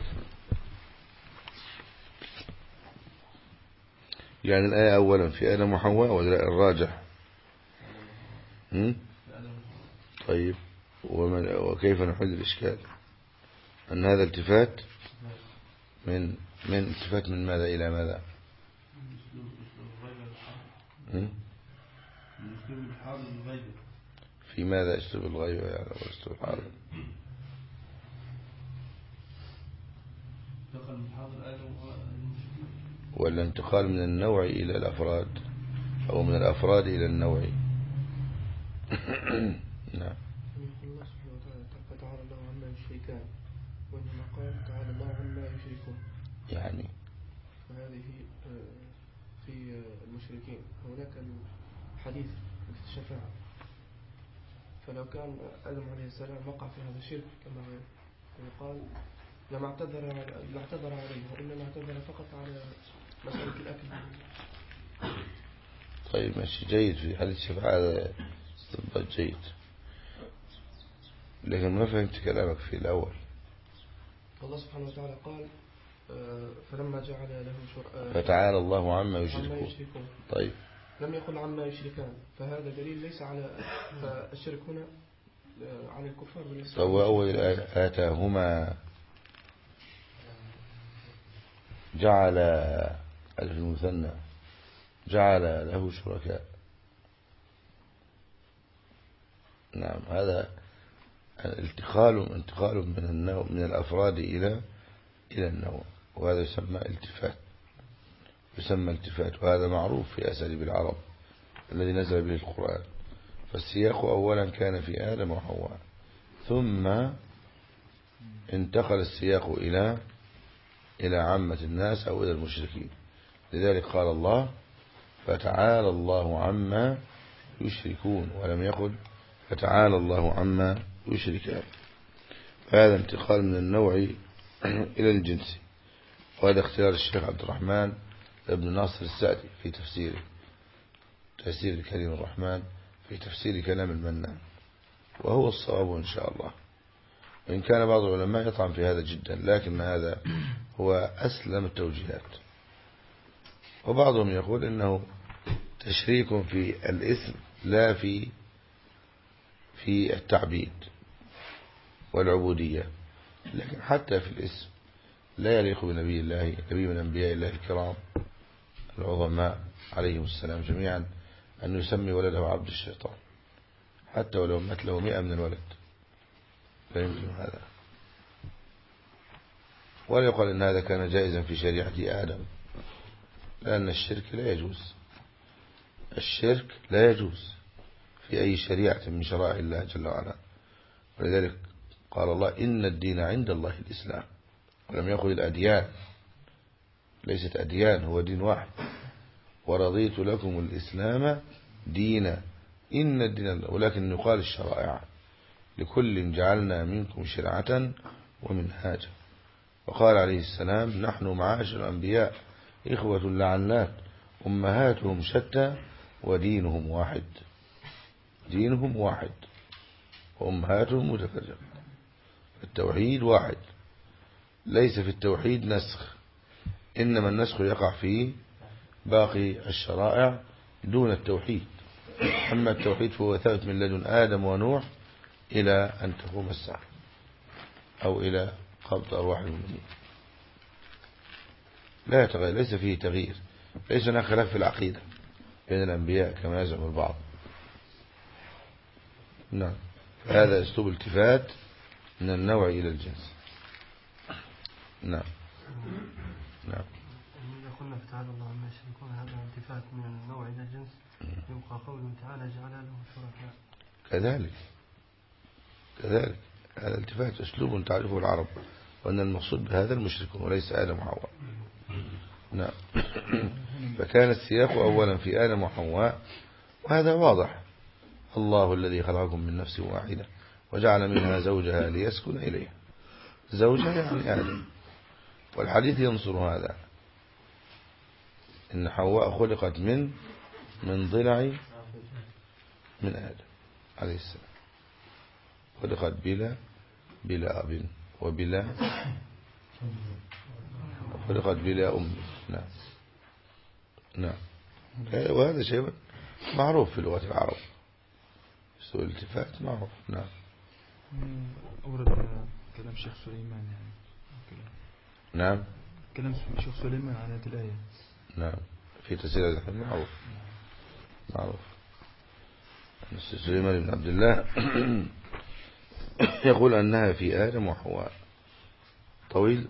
يعني الآية أولا في آدم وحواء ولا الراجح؟ طيب، وكيف نحل الإشكال؟ أن هذا التفات من التفات من ماذا إلى ماذا؟ في ماذا أسلوب الغيب يعني وأسلوب الحاضر؟ ولا انتقال من النوع إلى الأفراد، أو من الأفراد إلى النوع؟ نعم. الله سبحانه وتعالى فتعالى الله عما يشركان، وإنما قال تعالى الله عما يشركون. يعني فهذه في المشركين هناك الحديث في الشفاعة، فلو كان آدم عليه السلام وقع في هذا الشرك كما يقال لما اعتذر عليه، وإنما اعتذر فقط على مسألة الأكل. طيب ماشي، جيد. في حديث الشفاعة هذا استنباط جيد، لكن ما فهمت كلامك في الأول. الله سبحانه وتعالى قال فلما جعل له فتعالى الله عما يشركون. طيب لم يقل عما يشركان، فهذا دليل ليس على الشرك هنا على الكفار. فهو أول آتاهما جعل ألف المثنى جعل له شركاء. نعم، هذا انتقال من الأفراد إلى النوع، وهذا يسمى التفات، وهذا معروف في أساليب العرب الذي نزل به القرآن. فالسياق أولا كان في آدم وحواء، ثم انتقل السياق إلى عامة الناس أو إلى المشركين. لذلك قال الله فتعالى الله عما يشركون، ولم يقل فتعالى الله عما يشركان. فهذا انتقال من النوع إلى الجنس، وهذا اختيار الشيخ عبد الرحمن ابن ناصر السعدي في تفسير كريم الرحمن في تفسير كلام المنان. وهو الصواب إن شاء الله، وإن كان بعض العلماء يطعن في هذا جدا، لكن هذا هو أسلم التوجيهات. وبعضهم يقول إنه تشريك في الاسم لا في التعبيد والعبودية، لكن حتى في الاسم لا يليق بنبي الله، نبي من أنبياء الله الكرام العظماء عليهم السلام جميعا، أن يسمي ولده عبد الشيطان حتى ولو مات له 100 من الولد، لا يمكن هذا. ولا يقال إن هذا كان جائزا في شريعة آدم، لأن الشرك لا يجوز، الشرك لا يجوز في أي شريعة من شرائع الله جل وعلا. ولذلك قال الله إن الدين عند الله الإسلام، ولم يقل الأديان، ليست أديان، هو دين واحد. ورضيت لكم الإسلام دينا، إن الدين، ولكن يقال الشرائع، لكل جعلنا منكم شرعة ومنهاجا. وقال عليه السلام نحن معاشر الأنبياء إخوة لعنات أمهاتهم شتى ودينهم واحد، دينهم واحد وأمهاتهم متفرقة. التوحيد واحد، ليس في التوحيد نسخ، إنما النسخ يقع في باقي الشرائع دون التوحيد. أما التوحيد فهو ثابت من لدن آدم ونوح إلى أن تقوم الساعة أو إلى قبض أرواح المؤمنين، لا يتغير، ليس فيه تغيير، ليس هناك خلاف في العقيدة بين الأنبياء كما يزعم البعض. نعم، هذا أسلوب التفات من النوع إلى الجنس. نعم نعم. إذا قلنا في تعالى الله عما يشركون هذا التفات من النوع إلى الجنس، يبقى قوله تعالى جعل له شركاء. كذلك هذا التفات أسلوب تعرفه العرب، وأن المقصود بهذا المشركون وليس آدم وحواء. نعم. فكان السياق أولا في آدم وحواء، وهذا واضح. الله الذي خلقكم من نفس واحدة وجعل منها زوجها ليسكن إليها، زوجها يعني آدم، والحديث ينصر هذا، إن حواء خلقت من ضلع من آدم عليه السلام، خلقت بلا أب خلقت بلا أم. نعم نعم. وهذا شيء معروف في لغة العرب، سوء الالتفات معروف. نعم. أورد كلام الشيخ سليمان يعني نعم، كلام الشيخ سليمان على هذه الآية. نعم، في تفسير هذا معروف. سليمان بن عبد الله يقول أنها في آدم وحواء. طويل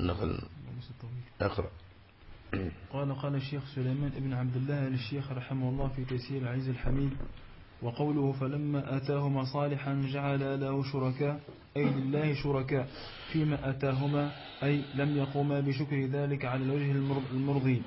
نقرأ. قال الشيخ سليمان بن عبد الله للشيخ رحمه الله في تيسير العزيز الحميد: وقوله فلما آتاهما صالحا جعل له شركاء، أي لله شركاء فيما آتاهما، أي لم يقوما بشكر ذلك على الوجه المرضي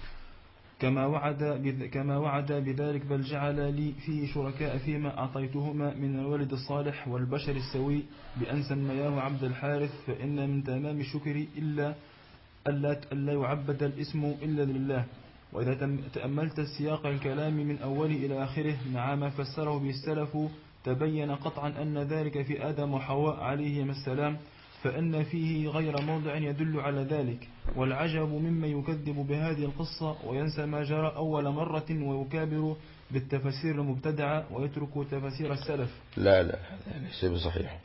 كما وعد بذلك، بل جعل لي فيه شركاء فيما أعطيتهما من الولد الصالح والبشر السوي بأن سمياه عبد الحارث. فإن من تمام الشكر ألا يعبد الاسم إلا لله. وإذا تأملت سياق الكلام من أوله إلى آخره مع ما فسره به السلف، تبين قطعا أن ذلك في آدم وحواء عليهما السلام، فإن فيه غير موضع يدل على ذلك. والعجب ممن يكذب بهذه القصة وينسى ما جرى أول مرة ويكابر بالتفسير المبتدعة ويترك تفسير السلف. لا هذا ليس بصحيح،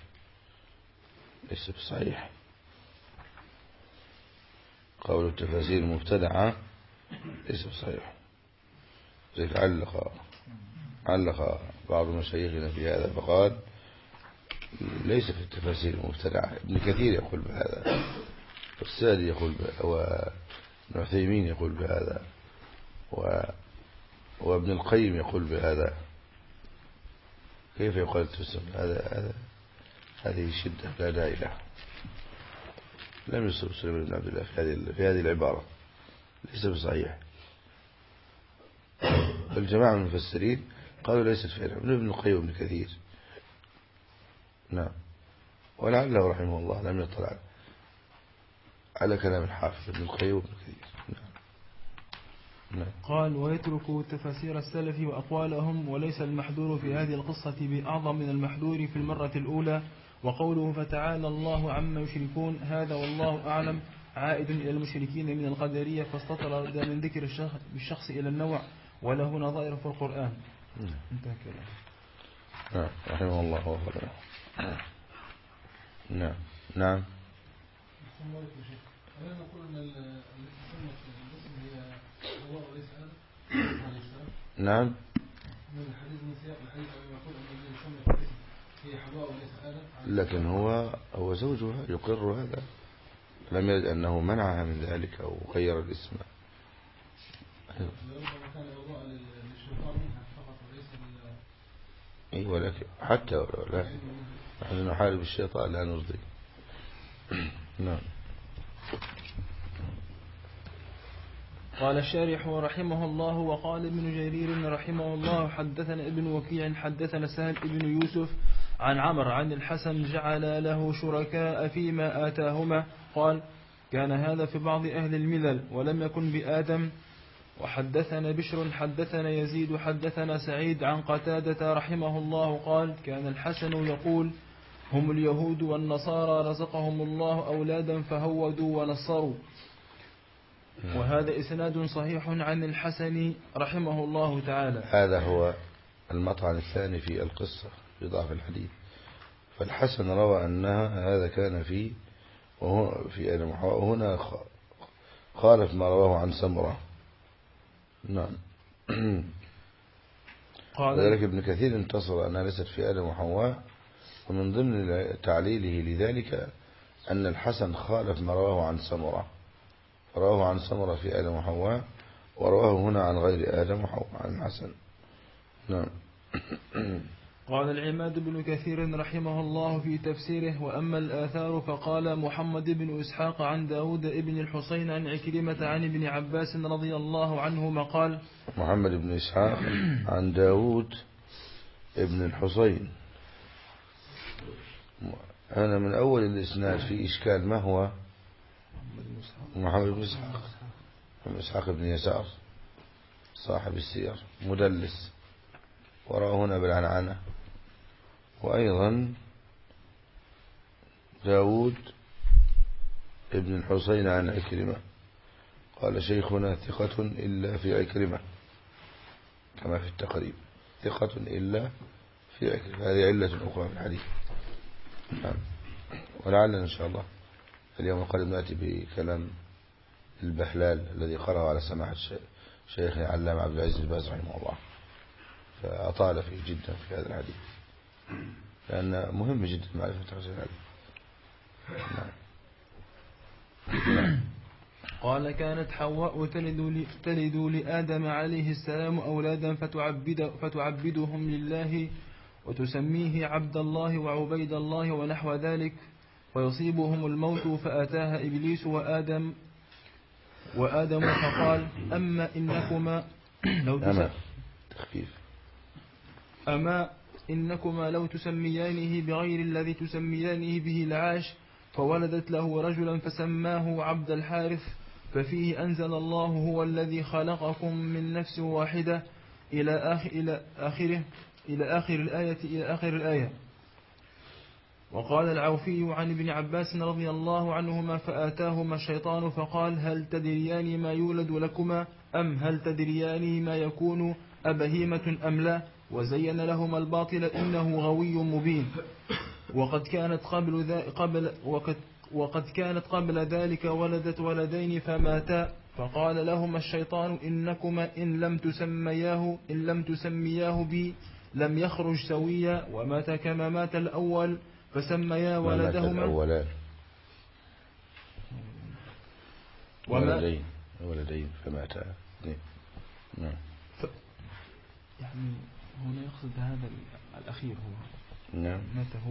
قول التفاسير المبتدعة ليس بصحيح. زي علق بعض مشايخنا في هذا فقال ليس في التفاسير المبتدعة. ابن كثير يقول بهذا، والسادي يقول بهذا، وابن عثيمين يقول بهذا، وابن القيم يقول بهذا. كيف يقال التفسير هذه شدة لا داعي لها. لم يصب سليمان بن عبد الله في هذه العبارة، ليس بصحيح. الجماعة من المفسرين قالوا ليست فعلا، ابن القيم وابن كثير. نعم. ولعله رحمه الله لم يطلع على كلام الحافظ ابن القيم وابن كثير. نعم. قال ويترك تفاسير السلف وأقوالهم، وليس المحذور في هذه القصة بأعظم من المحذور في المرة الأولى. وقوله فتعالى الله عما يشركون هذا والله أعلم عائد إلى المشركين من القدرية، فاستطرد من ذكر بالشخص إلى النوع، وله نظائر في القرآن. انتهى كلام. رحمه الله وفقه. نعم نعم. أنا نقول أن التي سمت الاسم هي حواء وليس آدم. نعم. من الحديث من سياق الحديث يقول أن الذي سمت الاسم هي حواء وليس آدم. لكن هو زوجها يقر هذا، لم يرد أنه منعها من ذلك أو غير الاسم. كان إرضاء للشيطان منها فقط وليس ولكن حتى لا نحن نحارب الشيطان لا نرضي. نعم. قال الشارح رحمه الله وقال ابن جرير رحمه الله حدثنا ابن وكيع حدثنا سهل ابن يوسف عن عمرو عن الحسن جعل له شركاء فيما آتاهما. قال كان هذا في بعض أهل الملل ولم يكن بآدم. وحدثنا بشر حدثنا يزيد حدثنا سعيد عن قتادة رحمه الله قال كان الحسن يقول هم اليهود والنصارى رزقهم الله أولادا فهودوا ونصروا. وهذا إسناد صحيح عن الحسن رحمه الله تعالى. هذا هو المطعن الثاني في القصة في ضعف الحديث. فالحسن روى أنها هذا كان في آدم وحواء، وهنا خالف ما رواه عن سمرة. نعم. وذلك ابن كثير انتصر أنها ليست في آدم وحواء، ومن ضمن تعليله لذلك أن الحسن خالف ما رواه عن سمرة، رواه عن سمرة في آدم وحواء، ورواه هنا عن غير آدم وحواء عن الحسن. نعم. قال العماد بن كثير رحمه الله في تفسيره وأما الآثار فقال محمد بن إسحاق عن داود ابن الحسين عن عكرمة عن ابن عباس رضي الله عنهما قال محمد بن إسحاق عن داود ابن الحسين. أنا من أول الإسناد في إشكال، ما هو محمد بن إسحاق بن إسحاق بن يسار صاحب السير مدلس، وراه هنا بالعنعنة. وأيضا داود ابن الحسين عن عكرمة قال شيخنا ثقة إلا في عكرمة، كما في التقريب ثقة إلا في عكرمة. هذه علة أخرى في الحديث. ولعلنا إن شاء الله اليوم القادم نأتي بكلام البهلال الذي قرأ على سماحة شيخنا علامة عبد العزيز الباز رحمه الله، فأطال فيه جدا في هذا الحديث، لأن مهم جدا معرفة هذا الحديث. قال كانت حواء تلد لآدم عليه السلام أولادا فتعبدهم لله وتسميه عبد الله وعبيد الله ونحو ذلك، فيصيبهم الموت فأتاها إبليس وآدم فقال أما إنكما لو تسميانه بغير الذي تسميانه به لعاش. فولدت له رجلا فسماه عبد الحارث، ففيه أنزل الله هو الذي خلقكم من نفس واحدة إلى آخر الآية. وقال العوفي عن ابن عباس رضي الله عنهما فآتاهما الشيطان فقال هل تدريان ما يولد لكما أم هل تدريان ما يكون أبهيمة أم لا، وزين لهما الباطل إنه غوي مبين. وقد كانت قبل ذلك ولدت ولدين فماتا، فقال لهما الشيطان إنكما إن لم تسمياه بي لم يخرج سويا، ومات كما مات الأول فسميا ولدهما ولدين فماتا. نعم. يعني هنا يقصد هذا الأخير هو. نعم. مات هو.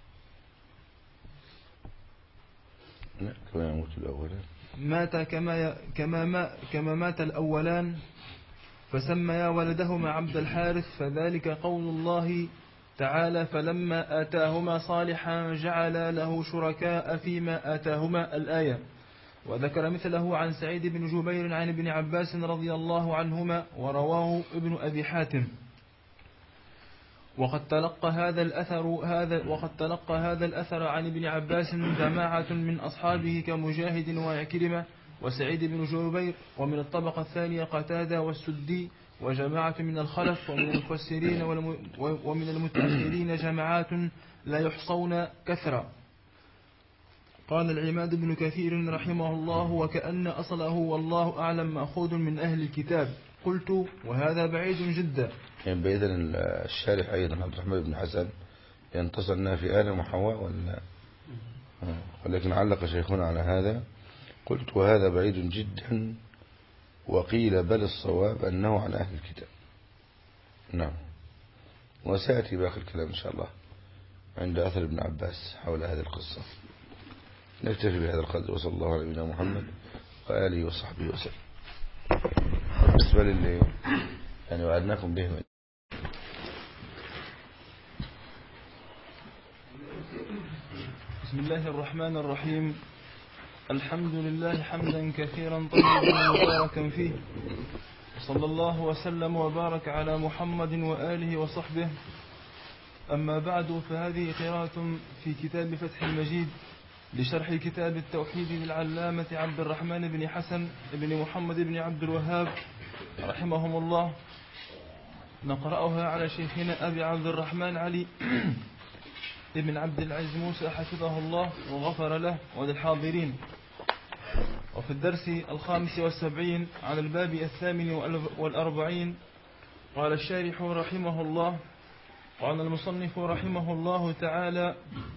نعم. كما يموت الأولان. مات كما مات الأولان فسميا ولدهما عبد الحارث، فذلك قول الله تعالى فلما آتاهما صالحا جعل له شركاء فيما آتاهما الآية. وذكر مثله عن سعيد بن جبير عن ابن عباس رضي الله عنهما، ورواه ابن أبي حاتم. وقد تلقى هذا الأثر عن ابن عباس جماعة من أصحابه كمجاهد وعكرمة وسعيد بن جبير، ومن الطبقة الثانية قتادة والسدي، وجماعة من الخلف، ومن المفسرين ومن المتأخرين جماعات لا يحصون كثرة. قال العماد بن كثير رحمه الله: وكأن أصله والله أعلم مأخوذ من أهل الكتاب. قلت: وهذا بعيد جدا. يعني بإذن الشارح أيضا عبد الرحمن بن حسن ينتصر أنها في آدم وحواء ولا؟ ولكن علق شيخنا على هذا. قلت: وهذا بعيد جدا، وقيل بل الصواب أنه عن أهل الكتاب. نعم، وسيأتي باقي الكلام إن شاء الله عند أثر ابن عباس حول هذه القصة. نكتفي بهذا القدر، وصلى الله على نبينا محمد وآله وصحبه وسلم. بالنسبة للي يعني وعدناكم به بسم الله الرحمن الرحيم. الحمد لله حمدا كثيرا طيبا مباركا فيه، صلى الله وسلم وبارك على محمد وآله وصحبه. أما بعد، فهذه قراءة في كتاب فتح المجيد لشرح كتاب التوحيد للعلامة عبد الرحمن بن حسن بن محمد بن عبد الوهاب رحمهم الله. نقرأها على شيخنا أبي عبد الرحمن علي ابن عبد العزيز موسى حفظه الله وغفر له وللحاضرين. وفي الدرس 75 على الباب 48 قال الشارح رحمه الله: قال المصنف رحمه الله تعالى: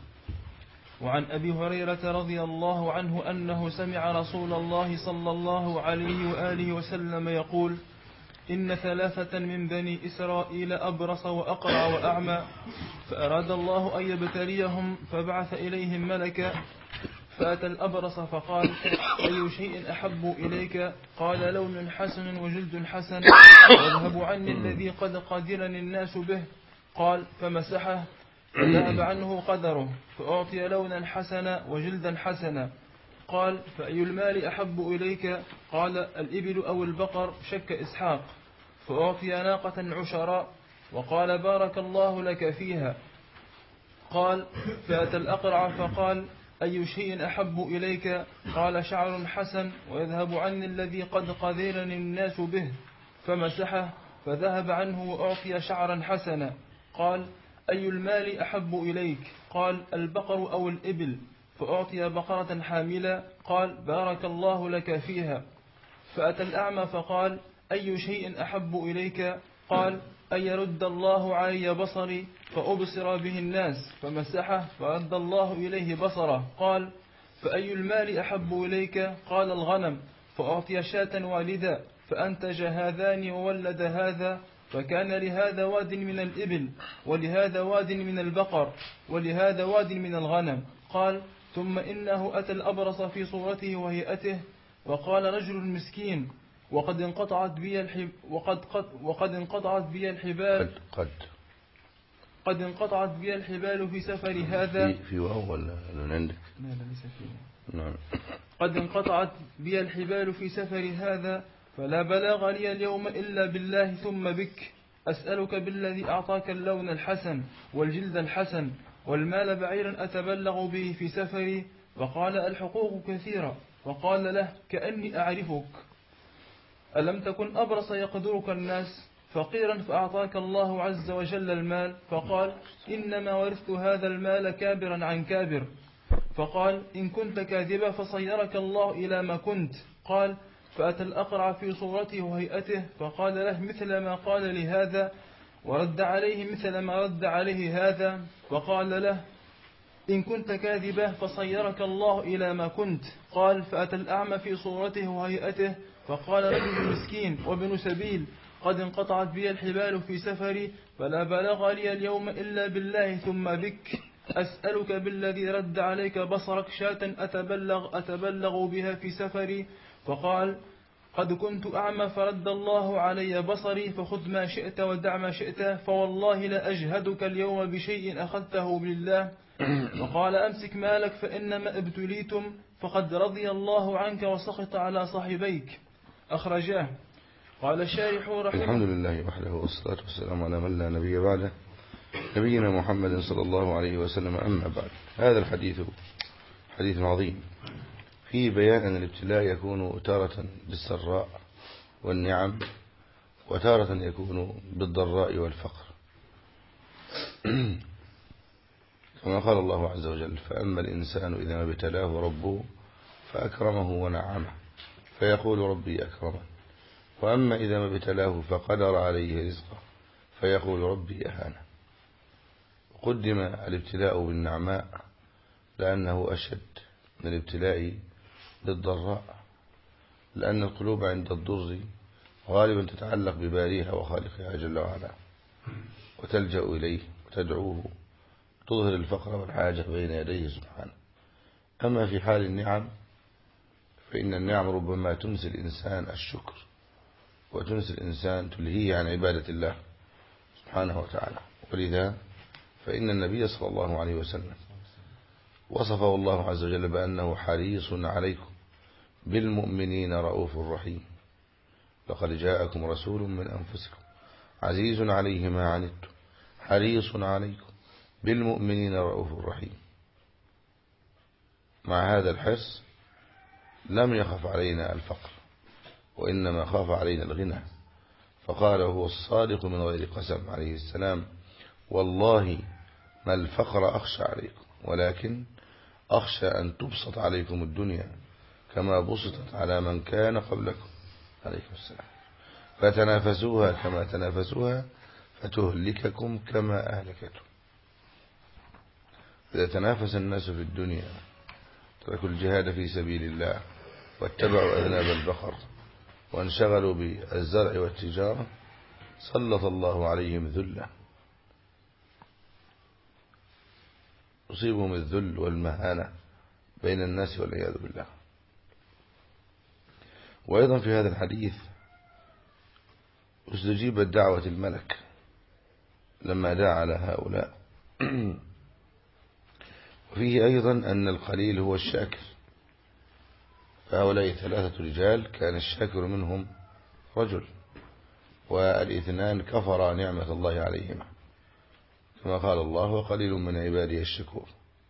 وعن أبي هريرة رضي الله عنه أنه سمع رسول الله صلى الله عليه وآله وسلم يقول: إن 3 من بني إسرائيل أبرص وأقرع وأعمى، فأراد الله أن يبتليهم فبعث إليهم ملكا، فأتى الأبرص فقال: أي شيء أحب إليك؟ قال: لون حسن وجلد حسن، واذهب عني الذي قد قدرني الناس به. قال: فمسحه فذهب عنه قدره، فأعطي لونا حسنا وجلدا حسنا. قال: فأي المال أحب إليك؟ قال: الإبل أو البقر، شك إسحاق. فأعطي ناقة عشراء، وقال: بارك الله لك فيها. قال: فأتى الأقرع فقال: أي شيء أحب إليك؟ قال: شعر حسن، ويذهب عني الذي قد قذرني الناس به. فمسحه فذهب عنه وأعطي شعرا حسنا. قال: أي المال أحب إليك؟ قال: البقر أو الإبل. فأعطي بقرة حاملة. قال: بارك الله لك فيها. فأتى الأعمى فقال: أي شيء أحب إليك؟ قال: أن يرد الله علي بصري فأبصر به الناس. فمسحه فرد الله إليه بصره. قال: فأي المال أحب إليك؟ قال: الغنم. فأعطي شاة والدا، فأنتج هذان وولد هذا، فكان لهذا واد من الإبل، ولهذا واد من البقر، ولهذا واد من الغنم. قال: ثم إنه أتى الأبرص في صورته وهيئته، وقال: رجل مسكين، وقد انقطعت بي الحبال قد انقطعت بي الحبال في سفر هذا. في واو ولا عندك؟ لا ليس فيه. نعم. قد انقطعت بي الحبال في سفر هذا، فلا بلاغ لي اليوم إلا بالله ثم بك. أسألك بالذي أعطاك اللون الحسن والجلد الحسن والمال بعيرا أتبلغ به في سفري. وقال: الحقوق كثيرة. وقال له: كأني أعرفك. ألم تكن أبرص يقدرك الناس فقيرا فأعطاك الله عز وجل المال؟ فقال: إنما ورثت هذا المال كابرا عن كابر. فقال: إن كنت كاذبا فصيرك الله إلى ما كنت. قال: فأتى الأقرع في صورته وهيئته، فقال له مثل ما قال لهذا، ورد عليه مثل ما رد عليه هذا. فقال له: إن كنت كاذبا فصيرك الله إلى ما كنت. قال: فأتى الأعمى في صورته وهيئته، فقال: رجل مسكين وابن سبيل، قد انقطعت بي الحبال في سفري، فلا بلغ لي اليوم إلا بالله ثم بك. أسألك بالذي رد عليك بصرك شاة أتبلغ بها في سفري. فقال: قد كنت أعمى فرد الله علي بصري، فخذ ما شئت ودع ما شئت، فوالله لا أجهدك اليوم بشيء أخذته بالله. وقال أمسك مالك فإنما ابتليتم، فقد رضي الله عنك وسخط على صاحبيك. أخرجاه. قال الشارح رحمه. الحمد لله وحده والصلاة والسلام على من لا نبي بعده، نبينا محمد صلى الله عليه وسلم. أما بعد، هذا الحديث حديث عظيم فيه بيان أن الابتلاء يكون تارة بالسراء والنعم، وتارة يكون بالضراء والفقر. كما قال الله عز وجل: فأما الإنسان إذا ما ابتلاه ربه فأكرمه ونعمه فيقول ربي أكرمن، وأما إذا ما ابتلاه فقدر عليه رزقه فيقول ربي أهانه. قدم الابتلاء بالنعماء لأنه أشد من الابتلاء بالضراء، لأن القلوب عند الضر غالبا تتعلق بباريها وخالقها جل وعلا، وتلجأ إليه وتدعوه، تظهر الفقر والحاجة بين يديه سبحانه. أما في حال النعم فإن النعم ربما تنسي الإنسان الشكر، وتنسي الإنسان تلهيه عن عبادة الله سبحانه وتعالى. ولذا فإن النبي صلى الله عليه وسلم وصفه الله عز وجل بأنه حريص عليكم بالمؤمنين رؤوف رحيم. لقد جاءكم رسول من أنفسكم عزيز عليه ما عنتم حريص عليكم بالمؤمنين رؤوف رحيم. مع هذا الحرص لم يخف علينا الفقر، وإنما خاف علينا الغنى، فقال هو الصادق من غير قسم عليه السلام: والله ما الفقر أخشى عليكم، ولكن أخشى أن تبسط عليكم الدنيا كما بسطت على من كان قبلكم عليكم السلام، فتنافسوها كما تنافسوها فتهلككم كما أهلكتهم. إذا تنافس الناس في الدنيا تركوا الجهاد في سبيل الله واتبعوا أذناب البقر وانشغلوا بالزرع والتجارة، سلط الله عليهم ذلة، يصيبهم الذل والمهانة بين الناس والعياذ بالله. وأيضا في هذا الحديث استجيبت دعوة الملك لما دعا على هؤلاء. وفيه أيضا أن القليل هو الشاكر، فهؤلاء 3 رجال كان الشاكر منهم رجل، والاثنان كفر نعمة الله عليهما، كما قال الله: وقليل من عبادي الشكور.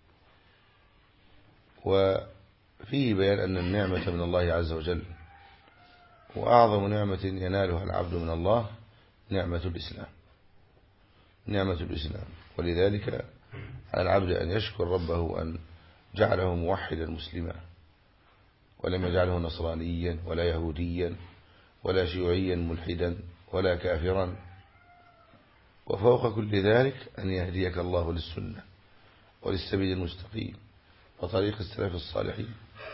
وفيه بيان أن النعمة من الله عز وجل، وأعظم نعمة ينالها العبد من الله نعمة الإسلام، نعمة الإسلام. ولذلك على العبد أن يشكر ربه أن جعله موحدا مسلما، ولم يجعله نصرانيا ولا يهوديا ولا شيوعيا ملحدا ولا كافرا. وفوق كل ذلك أن يهديك الله للسنة وللسبيل المستقيم وطريق السلف الصالحين.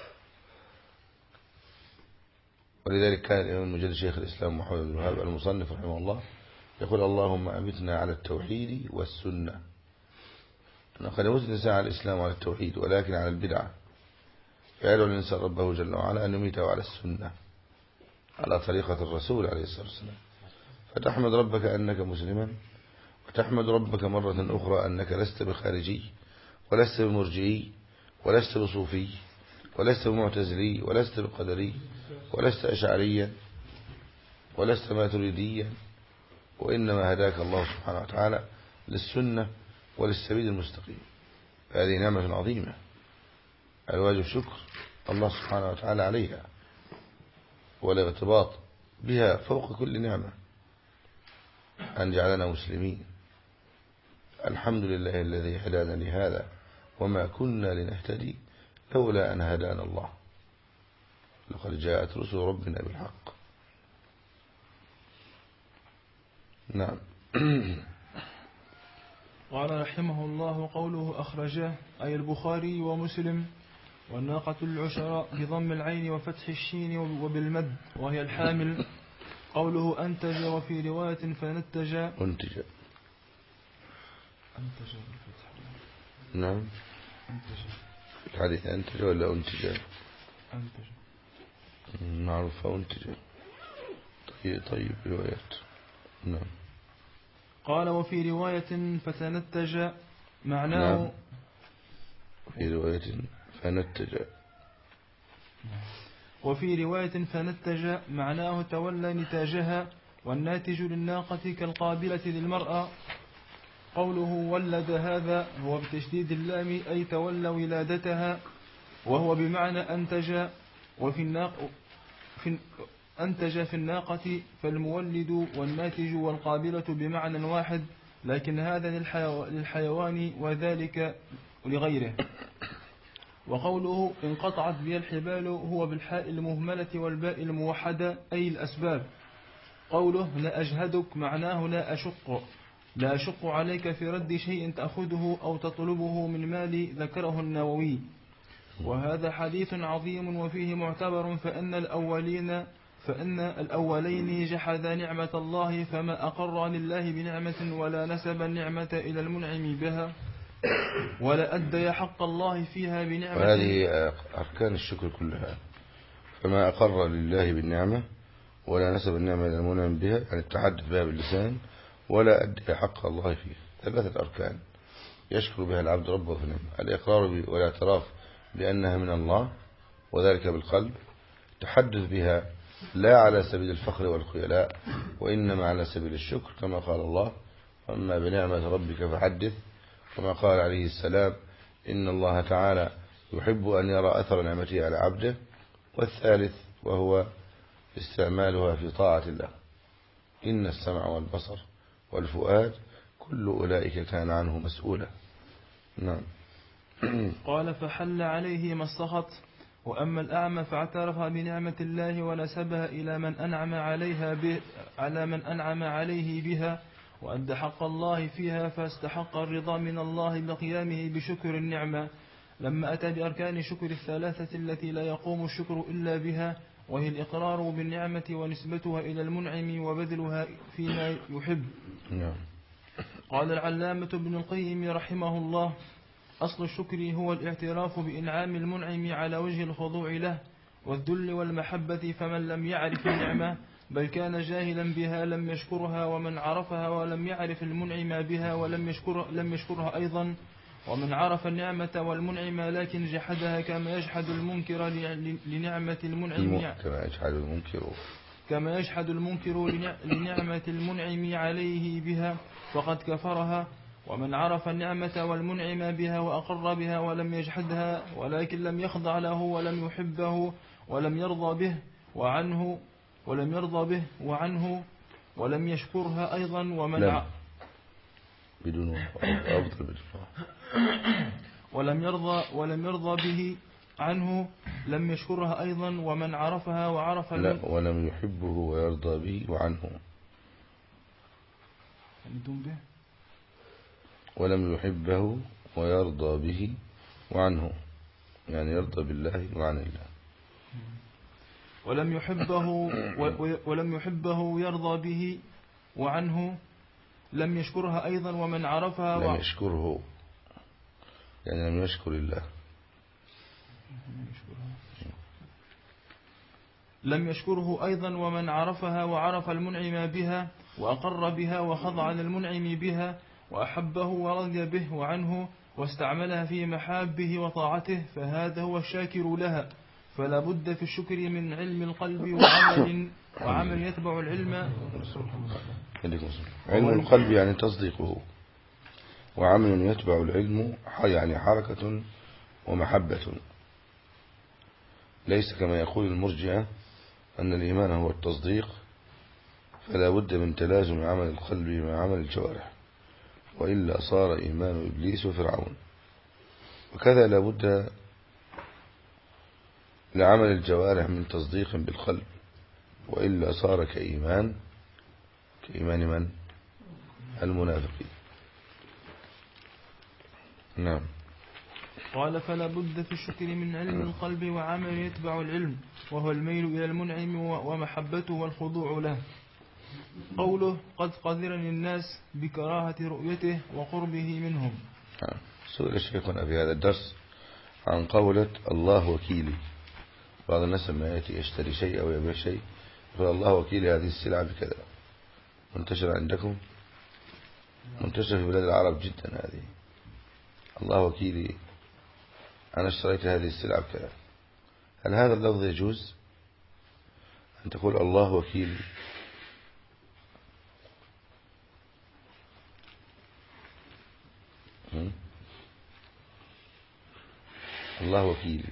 ولذلك كان الإمام المجدد شيخ الإسلام محمد بن الوهاب المصنف رحمه الله يقول: اللهم أمتنا على التوحيد والسنة. قد يموت الإنسان على الإسلام وعلى التوحيد، ولكن على البدعة فيدعو الإنسان ربه جل وعلا أن يميته على السنة، على طريقة الرسول عليه الصلاة والسلام، فتحمد ربك أنك مسلما، وتحمد ربك مرة أخرى أنك لست بخارجي ولست بمرجئي ولست بصوفي ولست بمعتزلي ولست بقدري ولست أشعريا ولست ماتريديا، وإنما هداك الله سبحانه وتعالى للسنة وللسبيل المستقيم. هذه نعمة عظيمة، الواجب شكر الله سبحانه وتعالى عليها والارتباط بها فوق كل نعمة، أن جعلنا مسلمين. الحمد لله الذي هدانا لهذا وما كنا لنهتدي لولا أن هدانا الله، لقد جاءت رسل ربنا بالحق. نعم. قال رحمه الله: قوله أخرجاه أي البخاري ومسلم. والناقة العشراء بضم العين وفتح الشين وبالمد وهي الحامل. قوله أنتج، وفي رواية فنتج أنتج. أنتج بالفتح. نعم. أنتج الحديث أنتج ولا أنتج؟ أنتج. معروف وانتج. طيب روايات. نعم. قال وفي رواية فتنتج معناه. نعم. في رواية فنتج. وفي رواية فنتج معناه تولى نتاجها، والناتج للناقة كالقابلة للمرأة. قوله ولد هذا هو بتشديد اللام أي تولى ولادتها، وهو بمعنى أنتج. أنتج في الناقة، فالمولد والناتج والقابلة بمعنى واحد، لكن هذا للحيوان وذلك لغيره. وقوله انقطعت بي الحبال هو بالحاء المهملة والباء الموحدة أي الأسباب. قوله لا أجهدك معناه لا أشق عليك في رد شيء تأخذه أو تطلبه من مالي، ذكره النووي. وهذا حديث عظيم وفيه معتبر، فإن الأولين جحدا نعمة الله، فما أقر لله بنعمة ولا نسب النعمة إلى المنعم بها، ولا أدى حق الله فيها بنعمة. وهذه أركان الشكر كلها. فما أقر لله بالنعمة ولا نسب النعمة إلى المنعم بها، يعني التحدث بها باللسان، ولا أدى حق الله فيها. 3 أركان يشكر بها العبد ربه في النعمة: الإقرار والاعتراف بأنها من الله وذلك بالقلب، تحدث بها لا على سبيل الفخر والخيلاء وإنما على سبيل الشكر، كما قال الله أما بنعمة ربك فحدث، كما قال عليه السلام إن الله تعالى يحب أن يرى أثر نعمته على عبده. والثالث وهو استعمالها في طاعة الله: إن السمع والبصر والفؤاد كل أولئك كان عنه مسؤولا. نعم. قال فحل عليه ما السخط. وأما الأعمى فاعترف بنعمة الله ونسبها إلى من أنعم عليه بها، وأدى حق الله فيها، فاستحق الرضا من الله بقيامه بشكر النعمة، لما أتى بأركان شكر 3 التي لا يقوم الشكر إلا بها، وهي الإقرار بالنعمة ونسبتها إلى المنعم وبذلها فيما يحب. قال العلامة ابن القيم رحمه الله: أصل الشكر هو الاعتراف بإنعام المنعم على وجه الخضوع له والذل والمحبة، فمن لم يعرف النعمة بل كان جاهلا بها لم يشكرها، ومن عرفها ولم يعرف المنعم بها لم يشكرها أيضا، ومن عرف النعمة والمنعم لكن جحدها كما يجحد المنكر لنعمة المنعم لنعمة المنعم عليه بها فقد كفرها. ومن عرف النعمة والمنعم بها وأقر بها ولم يجحدها ولكن لم يخضع له ولم يحبه ولم يرضى به وعنه ولم يشكرها أيضا، ولم يرضى به عنه لم يشكرها أيضا، ومن عرفها وعرف ولم يحبه ويرضى به وعنه، ولم يحبه ويرضى به وعنه، يعني يرضى بالله وعن الله. ولم يحبه يرضى به وعنه لم يشكرها أيضا، ومن عرفها لم يشكره، يعني لم يشكر الله. لم يشكره أيضا، ومن عرفها وعرف المنعم بها وأقر بها وخضع للمنعم بها وأحبه ورضي به وعنه واستعملها في محابه وطاعته، فهذا هو الشاكر لها. فلا بد في الشكر من علم القلب وعمل يتبع العلم. علم القلب يعني تصديقه، وعمل يتبع العلم يعني حركة ومحبة، ليس كما يقول المرجئة أن الإيمان هو التصديق، فلا بد من تلازم عمل القلب مع عمل الجوارح، وإلا صار إيمان إبليس وفرعون. وكذا لا بد لعمل الجوارح من تصديق بالقلب، وإلا صار كإيمان من المنافقين. نعم. قال فلا بد في الشكر من علم القلب وعمل يتبع العلم، وهو الميل إلى المنعم ومحبته والخضوع له. قوله قد قذرني الناس بكراهة رؤيته وقربه منهم. سئل شيخنا في هذا الدرس عن قولة الله وكيلي، بعض الناس لما يأتي يشتري شيء أو يبيع شيء يقول الله وكيل هذه السلعة بكذا. منتشر عندكم؟ منتشر في بلاد العرب جدا هذه. الله وكيلي أنا اشتريت هذه السلعة بكذا. هل هذا اللفظ يجوز أن تقول الله وكيلي؟ الله وكيلي.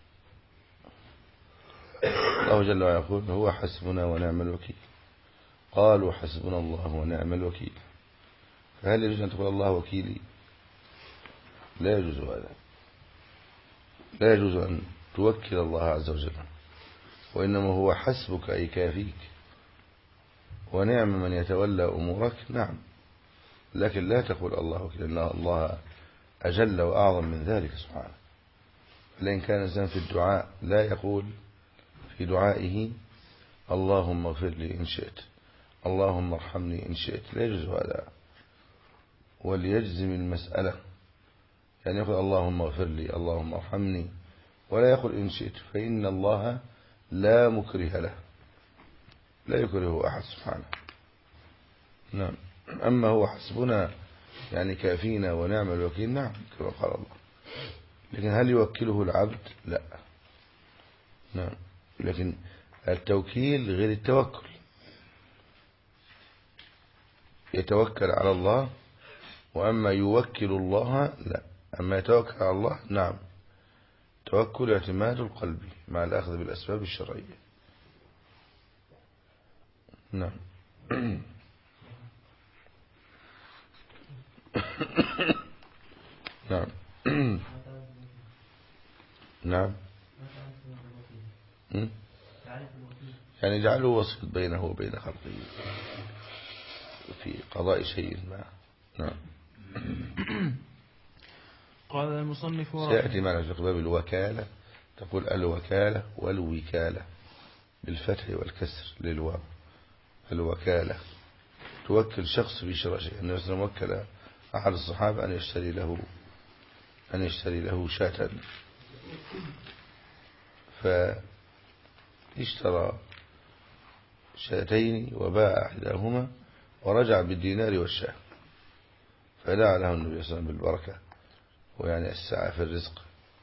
الله جل وعلا يقول هو حسبنا ونعم الوكيل. قالوا حسبنا الله ونعم الوكيل. فهل يجوز أن تقول الله وكيلي؟ لا يجوز هذا. لا يجوز أن توكل الله عز وجل، وإنما هو حسبك أي كافيك، ونعم من يتولى أمورك. نعم، لكن لا تقول الله وكيل، إن الله أجل وأعظم من ذلك سبحانه. لأن كان الإنسان في الدعاء لا يقول في دعائه اللهم اغفر لي إن شئت، اللهم ارحمني إن شئت. لا يجوز هذا. وليجزم المسألة، يعني يقول اللهم اغفر لي اللهم ارحمني، ولا يقول إن شئت، فإن الله لا مكره له، لا يكرهه أحد سبحانه. نعم. أما هو حسبنا يعني كافينا ونعم الوكيل، نعم كما قال الله. لكن هل يوكله العبد؟ لا. نعم. لكن التوكيل غير التوكل. يتوكل على الله، وأما يوكل الله لا. أما يتوكل على الله نعم. توكل اعتماد القلب مع الأخذ بالأسباب الشرعية. نعم. نعم. نعم. يعني جعله وسيط بينه وبين خلقه في قضاء شيء ما. نعم. قال المصنف سيأتي معنا في باب الوكالة، تقول الوكالة والوكالة بالفتح والكسر للواو. الوكالة توكل شخص في شراء شيء. النبي صلى الله عليه وسلم وكل أحد الصحابة أن يشتري له شاة، فاشترى شاتين وباع إحداهما ورجع بالدينار والشاة، فدعا له النبي صلى الله عليه وسلم بالبركة ويعني السعة في الرزق.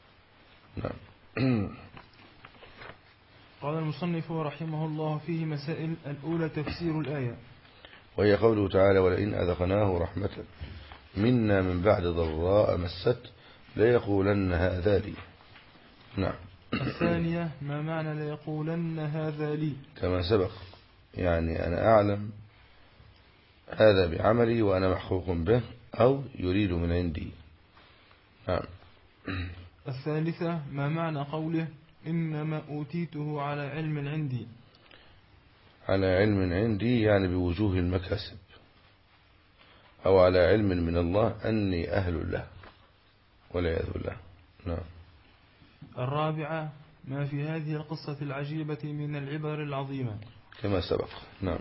نعم. قال المصنف رحمه الله فيه مسائل. الأولى تفسير الآية، وهي قوله تعالى ولئن أذقناه رحمة منا من بعد ضراء مست ليقولن هذا لي. نعم. الثانية ما معنى ليقولن هذا لي؟ كما سبق، يعني أنا أعلم هذا بعملي وأنا محقوق به، أو يريد من عندي. نعم. الثالثة ما معنى قوله إنما أوتيته على علم عندي؟ على علم عندي يعني بوجوه المكاسب، أو على علم من الله أني أهل له والعياذ بالله. نعم. الرابعة ما في هذه القصة العجيبة من العبر العظيمة، كما سبق. نعم.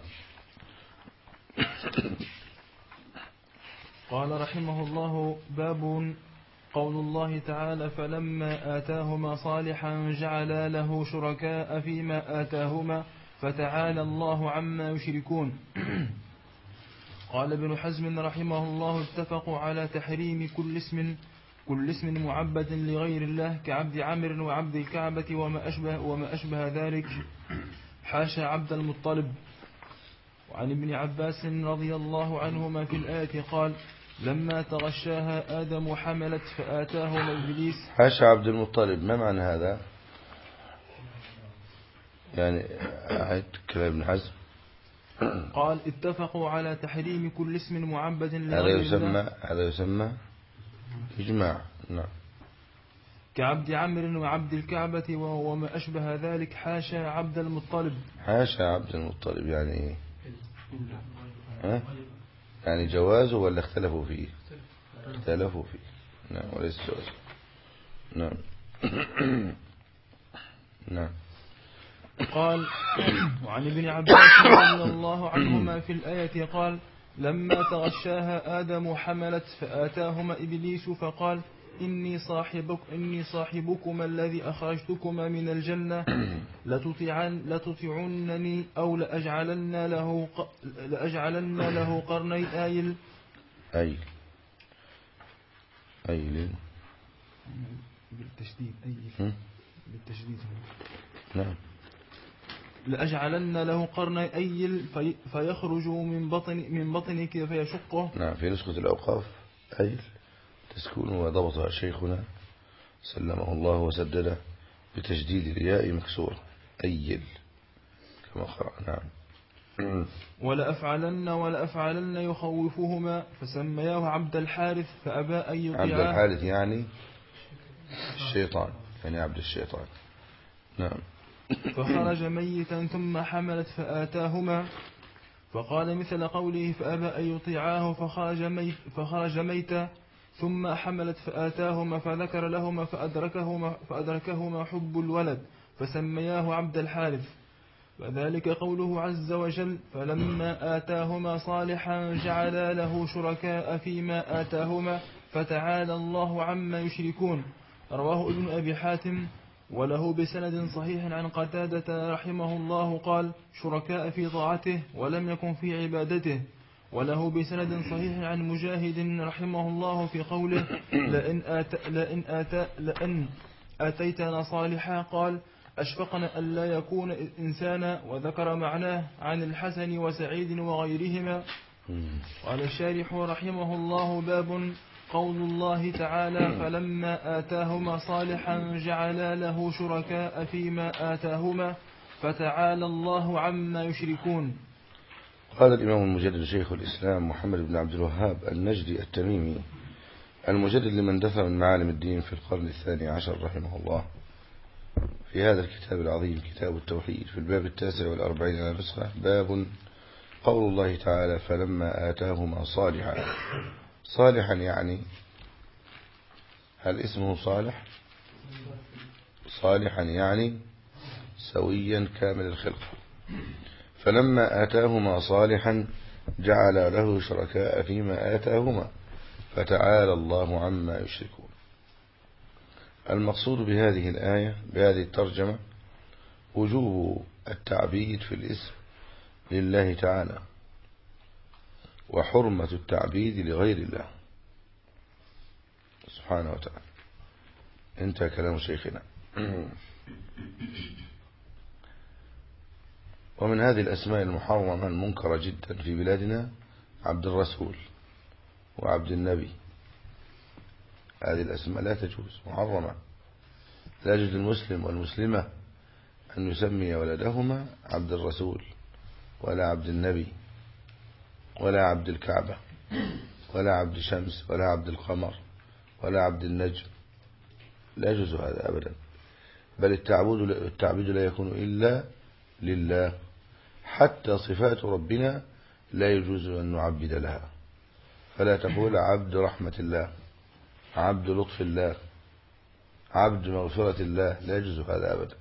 قال رحمه الله باب قول الله تعالى فلما آتاهما صالحا جعلا له شركاء فيما آتاهما فتعالى الله عما يشركون. قال ابن حزم رحمه الله اتفقوا على تحريم كل اسم معبد لغير الله كعبد عمرو وعبد الكعبة وما أشبه ذلك، حاشا عبد المطلب. وعن ابن عباس رضي الله عنهما في الآية قال لما تغشاها آدم حملت فآتاهما إبليس. حاشا عبد المطلب، ما معنى هذا؟ يعني أعد كلام ابن حزم. قال اتفقوا على تحريم كل اسم معبد لغير الله. هذا يسمى إجماع. نعم. كعبد عمرو وعبد الكعبة وما أشبه ذلك، حاشا عبد المطلب. حاشا عبد المطلب يعني إيه؟ ها؟ يعني جوازه ولا اختلفوا فيه؟ اختلفوا فيه. نعم. وليس جوازه. نعم. نعم. قال وعن ابن عباس رضي الله عنهما في الآية قال لما تغشاها آدم حملت فآتاهما إبليس فقال إني صاحبكما الذي أخرجتكما من الجنة لتطيعنني أو لأجعلن له قرني آيل. بالتشديد بالتشديد. نعم. لأجعلن له قرني أيل فيخرج من بطنك فيشقه. نعم. في نسخة الأوقاف أيل تسكون وضبطها شيخنا سلمه الله وسدده بتجديد الياء مكسورة أيل كما قرأ. نعم. ولأفعلن يخوفهما فسمياه عبد الحارث فأبى أن يطيعه. عبد الحارث يعني الشيطان، يعني عبد الشيطان. نعم. فخرج ميتا ثم حملت فآتاهما فقال مثل قوله فأبى أن يطيعاه فخرج ميتا ثم حملت فآتاهما فذكر لهما فأدركهما حب الولد فسمياه عبد الحارث. وذلك قوله عز وجل فلما آتاهما صالحا جعلا له شركاء فيما آتاهما فتعالى الله عما يشركون. رواه ابن أبي حاتم وله بسند صحيح عن قتادة رحمه الله قال شركاء في طاعته ولم يكن في عبادته. وله بسند صحيح عن مجاهد رحمه الله في قوله لأن آتيتنا صالحا قال أشفقنا أن لا يكون إنسانا. وذكر معناه عن الحسن وسعيد وغيرهما. قال الشارح رحمه الله باب قول الله تعالى فلما آتاهما صالحا جعلا له شركاء فيما آتاهما فتعالى الله عما يشركون. قال الإمام المجدد شيخ الإسلام محمد بن عبد الوهاب النجدي التميمي المجدد لمن دفع من معالم الدين في القرن 12 رحمه الله في هذا الكتاب العظيم كتاب التوحيد في الباب 49 على نسخة باب قول الله تعالى فلما آتاهما صالحا يعني هل اسمه صالحا يعني سويا كامل الخلق. فلما آتاهما صالحا جعل له شركاء فيما آتاهما فتعالى الله عما يشركون. المقصود بهذه الآية بهذه الترجمة وجوب التعبيد في الاسم لله تعالى وحرمة التعبيد لغير الله سبحانه وتعالى. انتهى كلام شيخنا. ومن هذه الأسماء المحرمة المنكرة جدا في بلادنا عبد الرسول وعبد النبي. هذه الأسماء لا تجوز محرمة. لا يجوز للمسلم والمسلمة أن يسمي ولدهما عبد الرسول ولا عبد النبي ولا عبد الكعبة ولا عبد شمس ولا عبد القمر ولا عبد النجم. لا يجوز هذا أبدا. بل التعبيد لا يكون إلا لله. حتى صفات ربنا لا يجوز أن نعبد لها. فلا تقول عبد رحمة الله عبد لطف الله عبد مغفرة الله. لا يجوز هذا أبدا.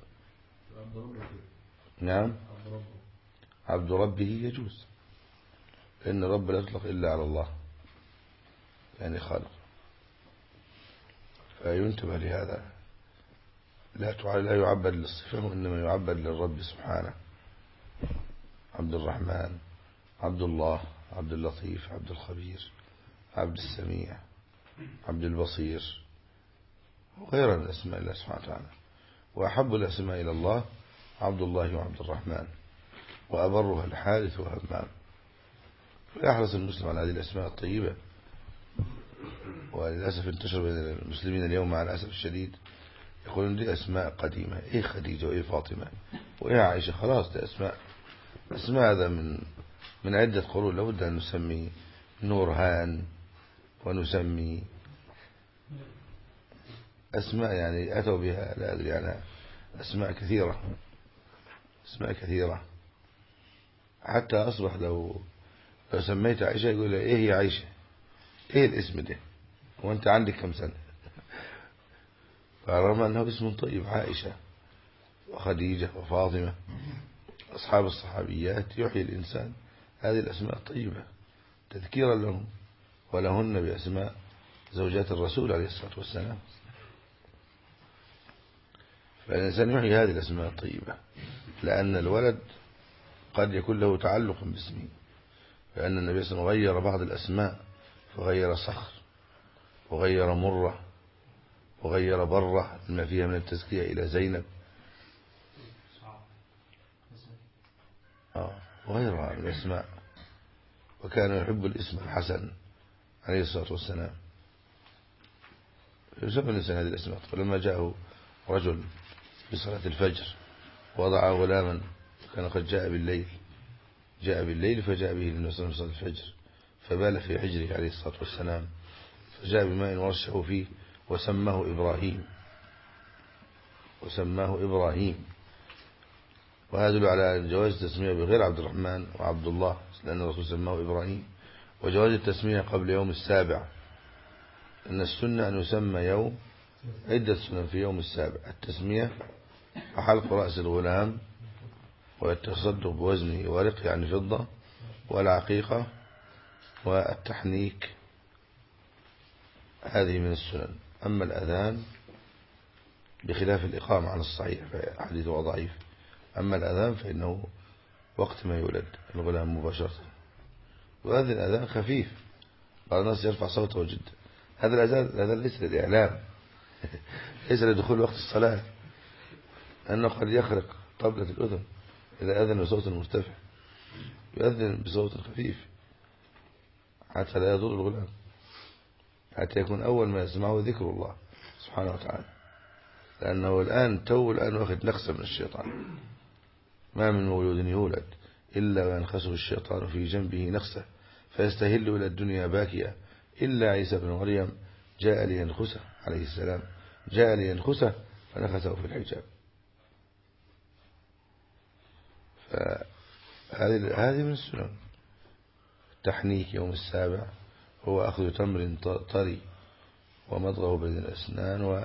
نعم عبد ربه يجوز لأن رب لا يطلق إلا على الله يعني خالق. فينتبه لهذا. لا يعبد للصفة وإنما يعبد للرب سبحانه. عبد الرحمن عبد الله عبد اللطيف عبد الخبير عبد السميع عبد البصير وغيرها من أسماء الله سبحانه وتعالى. وأحب الأسماء إلى الله عبد الله وعبد الرحمن وأبرها الحارث وهمام. فيحرص المسلم على هذه الأسماء الطيبة. وللأسف انتشر بين المسلمين اليوم مع الأسف الشديد يقولون دي أسماء قديمة. إيه خديجة وإيه فاطمة وإيه عائشة. خلاص دي أسماء هذا من عدة قرون. لابد أن نسمي نورهان ونسمي أسماء يعني أتوا بها لا أدري عنها أسماء كثيرة حتى أصبح لو سميت عائشة يقول إيه هي عائشة إيه الاسم ده وأنت عندك كم سنة. فرغم أنه اسم طيب عائشة وخديجة وفاطمة أصحاب الصحابيات يحيي الإنسان هذه الأسماء الطيبة تذكيرا لهم ولهن بأسماء زوجات الرسول عليه الصلاة والسلام. فالإنسان يحيي هذه الأسماء الطيبة، لأن الولد قد يكون له تعلق باسمه، لأن النبي صلى الله عليه وسلم غير بعض الأسماء، فغير صخر وغير مرة وغير برة ما فيها من التزكية إلى زينب وغيرها من الأسماء. وكان يحب الاسم الحسن عليه الصلاة والسلام، يسمى الإنسان هذه الأسماء. فلما جاءه رجل في صلاة الفجر وضع غلاما، كان قد جاء بالليل فجاء به النبي صلى الله عليه وسلم صلاة الفجر، فبال في حجره عليه الصلاة والسلام، فجاء بماء ورشه فيه وسماه إبراهيم. وهذا يدل على جواز التسمية بغير عبد الرحمن وعبد الله، لأن الرسول سماه إبراهيم. وجواز التسمية قبل يوم السابع، أن السنة أن يسمى يوم عدة سنن في يوم السابع: التسمية وحلق رأس الغلام والتصدق بوزنه ورق يعني فضة، والعقيقة والتحنيك، هذه من السنن. أما الأذان بخلاف الإقامة عن الصحيح فحديثه ضعيف. أما الأذان فإنه وقت ما يولد الغلام مباشرة، وهذا الأذان خفيف، بعض الناس يرفع صوته جدا. هذا الأذان ليس للإعلام ليس لدخول وقت الصلاة، لأنه قد يخرق طبلة الأذن إذا أذن بصوت مرتفع، يؤذن بصوت خفيف حتى لا يضر الغلام، حتى يكون أول ما يسمعه ذكر الله سبحانه وتعالى، لأنه الآن واخد نقصة من الشيطان. ما من مولود يولد إلا وينخسه الشيطان في جنبه نقصة فيستهل إلى الدنيا باكيا، إلا عيسى بن مريم جاء لينخسه عليه السلام، جاء لينخسه فنخسه في الحجاب. فهذه من السنن. التحنيك يوم السابع هو أخذ تمر طري ومضغه بين الأسنان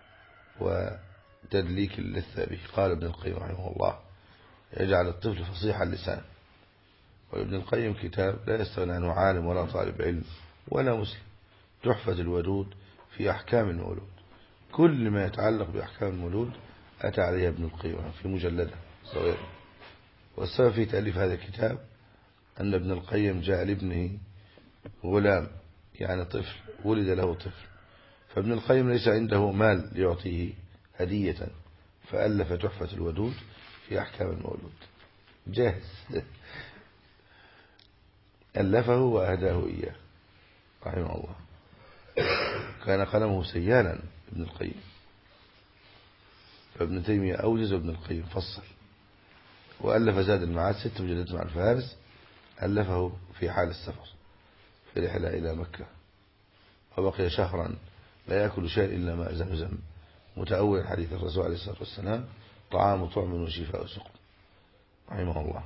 وتدليك اللثة به. قال ابن القيم رحمه الله: يجعل الطفل فصيح اللسان. وابن القيم كتاب لا يستغنى عنه عالم ولا طالب علم ولا مسلم: تحفة الودود في أحكام المولود. كل ما يتعلق بأحكام المولود أتى عليها ابن القيم في مجلدة صغيرة. والسبب في تأليف هذا الكتاب أن ابن القيم جاء لابنه غلام، يعني طفل، ولد له طفل، فابن القيم ليس عنده مال ليعطيه هدية، فألف تحفة الودود في أحكام المولود جاهز ألفه وأهداه إياه رحمه الله. كان قلمه سيالا ابن القيم، فابن تيمية أوجز وابن القيم فصل. وألف زاد المعاد 6 مجلدات مع الفهارس، ألفه في حال السفر في رحلة إلى مكة، وبقي شهرا لا يأكل شيء إلا ماء زمزم، متأول حديث الرسول عليه الصلاة والسلام: طعام طعم وشفاء سقم، رحمه الله.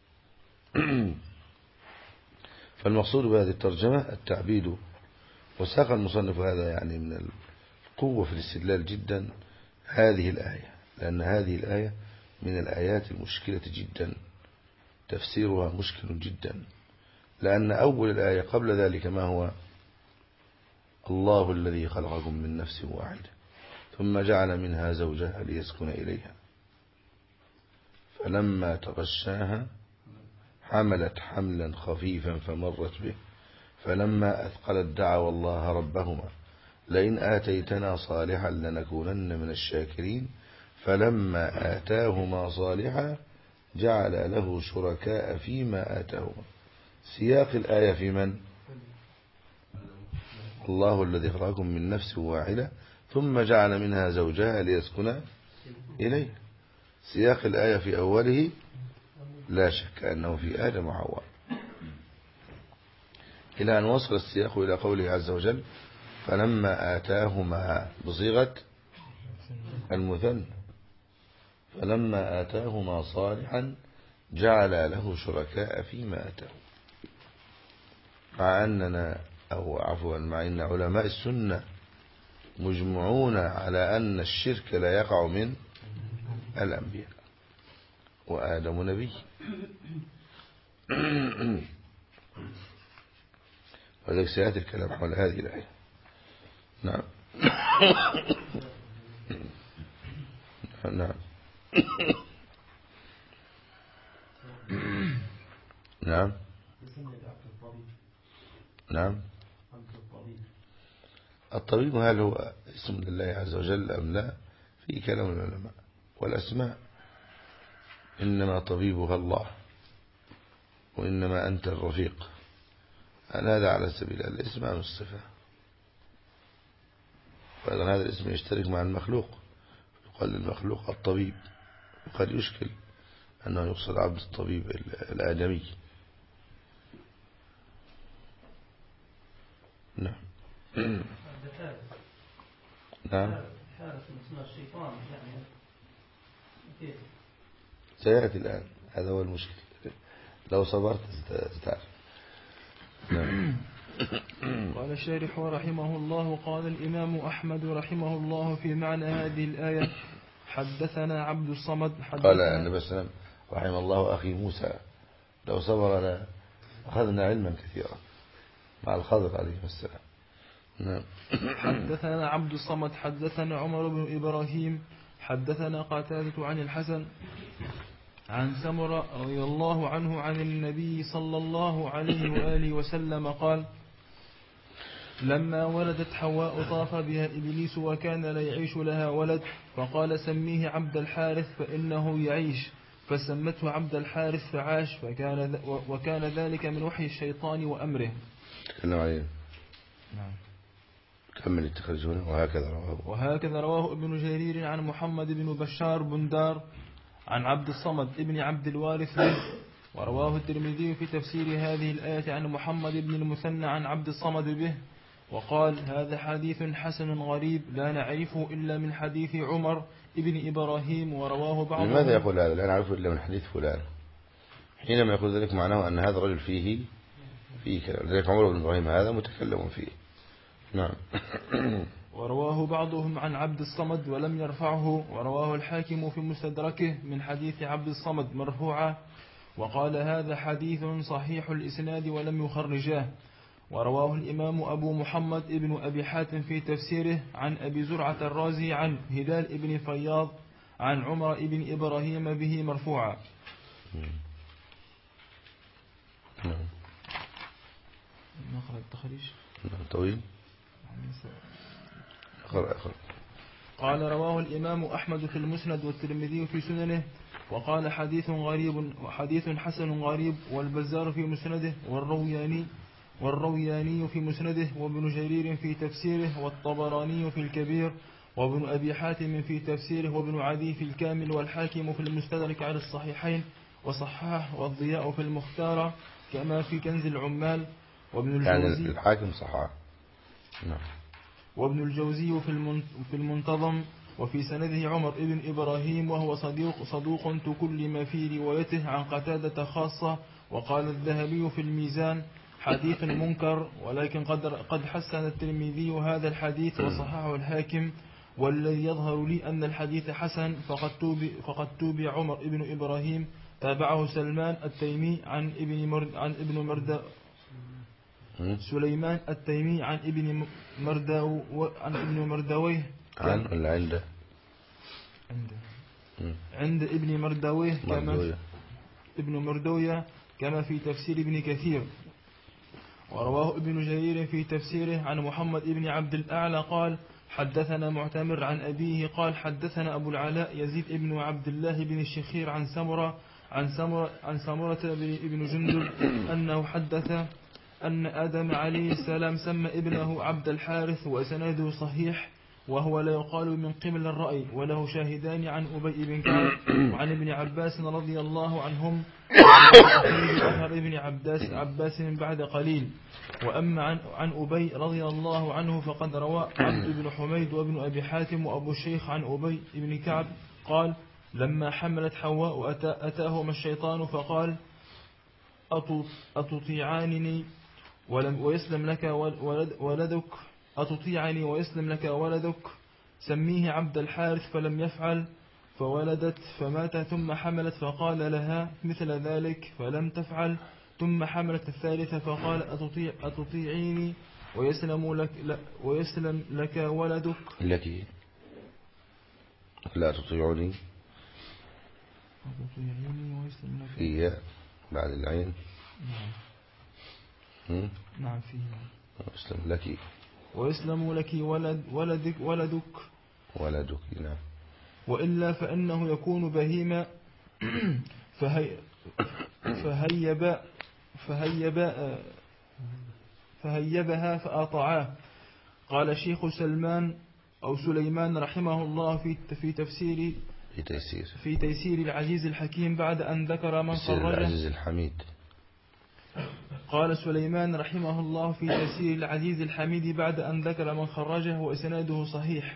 فالمقصود بهذه الترجمة التعبيد. وساق المصنف هذا يعني من القوة في الاستدلال جدا هذه الآية، لأن هذه الآية من الآيات المشكلة جدا، تفسيرها مشكل جدا، لأن أول الآية قبل ذلك ما هو؟ الله الذي خلقكم من نفس واحدة ثم جعل منها زوجها ليسكن إليها فلما تغشاها حملت حملا خفيفا فمرت به فلما أثقلت دعوا الله ربهما لئن آتيتنا صالحا لنكونن من الشاكرين فلما آتاهما صالحا جعل له شركاء فيما آتاهما. سياق الآية في من؟ الله الذي خلقكم من نفس واحدة ثم جعل منها زوجها ليسكن إليه. سياق الآية في أوله لا شك أنه في آدم وحواء، إلى أن وصل السياق إلى قوله عز وجل: فلما آتاهما بصيغة المثنى فلما آتاهما صالحا جعل له شركاء فيما آتاهما. مع أن علماء السنة مجمعون على أن الشرك لا يقع من الأنبياء، وآدم نبي. وذلك سيأتي الكلام حول هذه الآية. نعم. نعم. نعم. نعم. الطبيب هل هو اسم لله عز وجل أم لا؟ في كلام العلماء. والأسماء إنما طبيبها الله، وإنما أنت الرفيق. أن هذا على سبيل الاسم أم الصفة. وأيضا هذا الاسم يشترك مع المخلوق، يقال للمخلوق الطبيب، وقد يشكل أنه يقصد عبد الطبيب الآدمي. نعم. نعم. سيأتي الآن، هذا هو المشكل، لو صبرت ستعرف. نعم. قال الشارح رحمه الله: قال الإمام أحمد رحمه الله في معنى هذه الآية: حدثنا عبد الصمد. قال النبي صلى الله عليه وسلم رحم الله أخي موسى، لو صبر أخذنا علما كثيرا مع الخضر عليه السلام. نعم. حدثنا عبد الصمد حدثنا عمر بن إبراهيم حدثنا قتادة عن الحسن عن سمرة رضي الله عنه عن النبي صلى الله عليه وآله وسلم قال: لما ولدت حواء طاف بها إبليس وكان لا يعيش لها ولد، فقال: سميه عبد الحارث فإنه يعيش، فسمته عبد الحارث فعاش، وكان ذلك من وحي الشيطان وأمره. تكلم عليه. نعم. كمل التخرج هنا. وهكذا رواه ابن جرير عن محمد بن بشار بندار عن عبد الصمد ابن عبد الوارث به. ورواه الترمذي في تفسير هذه الآية عن محمد بن المثنى عن عبد الصمد به، وقال: هذا حديث حسن غريب لا نعرفه إلا من حديث عمر ابن إبراهيم. ورواه بعضهم. لماذا يقول هذا؟ لا نعرفه إلا من حديث فلان. حينما يقول ذلك معناه أن هذا الرجل فيه كلام، ذلك عمر بن إبراهيم هذا متكلم فيه. نعم. ورواه بعضهم عن عبد الصمد ولم يرفعه. ورواه الحاكم في مستدركه من حديث عبد الصمد مرفوعا، وقال: هذا حديث صحيح الإسناد ولم يخرجاه. ورواه الإمام أبو محمد ابن أبي حاتم في تفسيره عن أبي زرعة الرازي عن هلال ابن فياض عن عمر ابن إبراهيم به مرفوعا. نقرأ التخريج طويل. قال: رواه الإمام أحمد في المسند والترمذي في سننه، وقال: حديث حسن غريب، والبزار في مسنده، والروياني في مسنده، وابن جرير في تفسيره، والطبراني في الكبير، وابن أبي حاتم في تفسيره، وابن عدي في الكامل، والحاكم في المستدرك على الصحيحين وصححه، والضياء في المختار كما في كنز العمال، وابن الجوزي يعني الحاكم صححه. نعم. وابن الجوزي في المنتظم، وفي سنده عمر ابن إبراهيم، وهو صدوق تكلم في روايته عن قتادة خاصة. وقال الذهبي في الميزان: حديث منكر، ولكن قد حسن الترمذي هذا الحديث وصححه الحاكم. والذي يظهر لي أن الحديث حسن فقد توبع عمر ابن إبراهيم، تابعه سلمان التيمي عن سليمان التيمي عن ابن مردويه عند ابن مردويه ابن مردويه كما في تفسير ابن كثير. ورواه ابن جرير في تفسيره عن محمد ابن عبد الأعلى قال: حدثنا معتمر عن أبيه قال: حدثنا أبو العلاء يزيد ابن عبد الله بن الشخير عن سمرة بن جندب أنه حدث أن آدم عليه السلام سمى ابنه عبد الحارث، وسنده صحيح، وهو لا يقال من قبل الرأي، وله شاهدان عن أبي بن كعب وعن ابن عباس رضي الله عنهم، وأثر ابن عباس بعد قليل. وأما عن أبي رضي الله عنه فقد روى عبد بن حميد وابن أبي حاتم وأبو الشيخ عن أبي بن كعب قال: لما حملت حواء أتاهما الشيطان فقال: أتطيعني ويسلم لك ولدك، أتطيعني ويسلم لك ولدك، سميه عبد الحارث، فلم يفعل، فولدت فمات، ثم حملت فقال لها مثل ذلك فلم تفعل، ثم حملت الثالثة فقال أتطيعيني ويسلم لك ولدك. لك لا تطيعني ويسلم لك. في بعد العين. نعم فيه. ويسلم لك ويسلم لك ولدك. نعم. وإلا فإنه يكون بهيما فهيبها فأطاعاه. قال شيخ سلمان أو سليمان رحمه الله في تيسير العزيز الحكيم بعد أن ذكر من خرجه. العزيز الحميد. قال سليمان رحمه الله في تيسير العزيز الحميد بعد أن ذكر من خرجه وإسناده صحيح.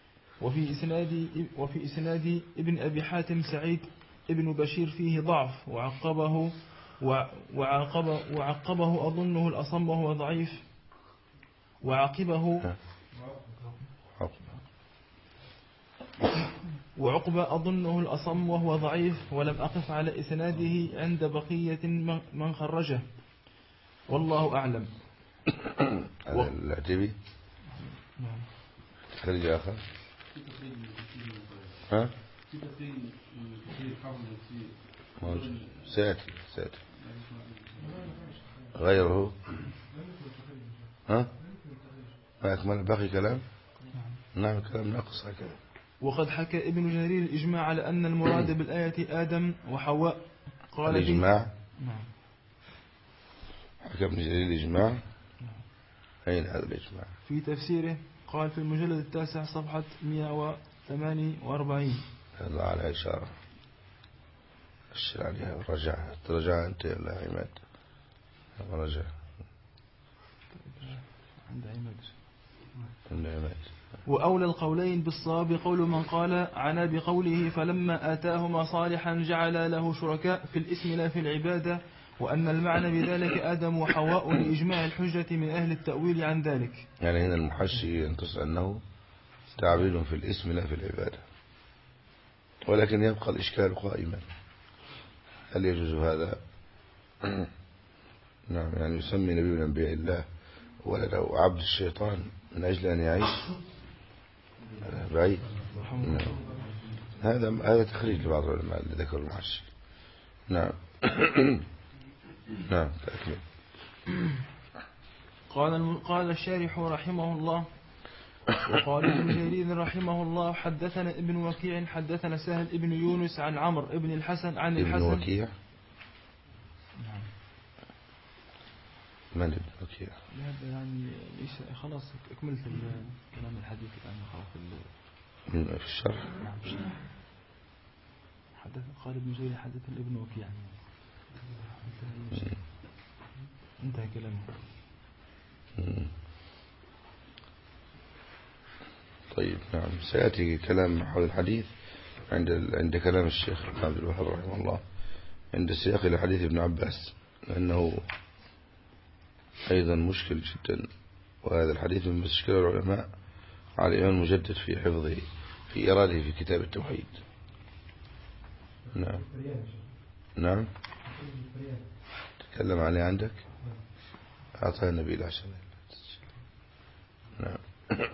وفي إسناد ابن أبي حاتم سعيد ابن بشير فيه ضعف وعقبه أظنه الأصم وهو ضعيف. وعقبة أظنه الأصم وهو ضعيف ولم أقف على إسناده عند بقية من خرجه والله أعلم. هذا العتبي تخرج آخر. ها سيأتي غيره. ها ما أكمل باقي كلام. نعم كلام ناقص هكذا. وقد حكى ابن جرير الإجماع على أن المراد بالآية آدم وحواء. قال الإجماع. نعم. حكى ابن جرير الإجماع. أين هذا الإجماع؟ في تفسيره قال في المجلد 9 صفحة 148. هذا على إشارة أشر عليها رجع أنت يا عماد. رجع عند عماد. وأولى القولين بالصواب قول من قال عنا بقوله فلما آتاهما صالحا جعل له شركاء في الاسم لا في العبادة، وأن المعنى بذلك آدم وحواء لإجماع الحجة من أهل التأويل عن ذلك. يعني هنا المحشي ينتص أنه تعبير في الاسم لا في العبادة، ولكن يبقى الإشكال قائما، هل يجوز هذا؟ نعم، يعني يسمي نبي من أنبياء الله ولده عبد الشيطان من أجل أن يعيش بعيد. هذا تخريج لبعض العلماء اللي ذكروا المحشي. نعم. نعم تأكيد. قال الشارح رحمه الله وقال ابن جرير رحمه الله حدثنا ابن وكيع حدثنا سهل ابن يونس عن عمرو ابن الحسن عن الحسن. ابن وكيع. نعم. من ابن وكيع؟ هذا يعني خلاص أكملت كلام الحديث الآن خلاص في الشرح. نعم في الشرح. قال ابن جرير حدثنا ابن وكيع انتهى كلامه. طيب نعم، سيأتي كلام حول الحديث عند كلام الشيخ عبد الوهاب رحمه الله عند سياق لحديث ابن عباس، لأنه أيضا مشكل جدا، وهذا الحديث من مشكل العلماء على الإمام المجدد في حفظه في إراده في كتاب التوحيد. نعم نعم تكلم عليه عندك، أعطاه النبي العشان. نعم.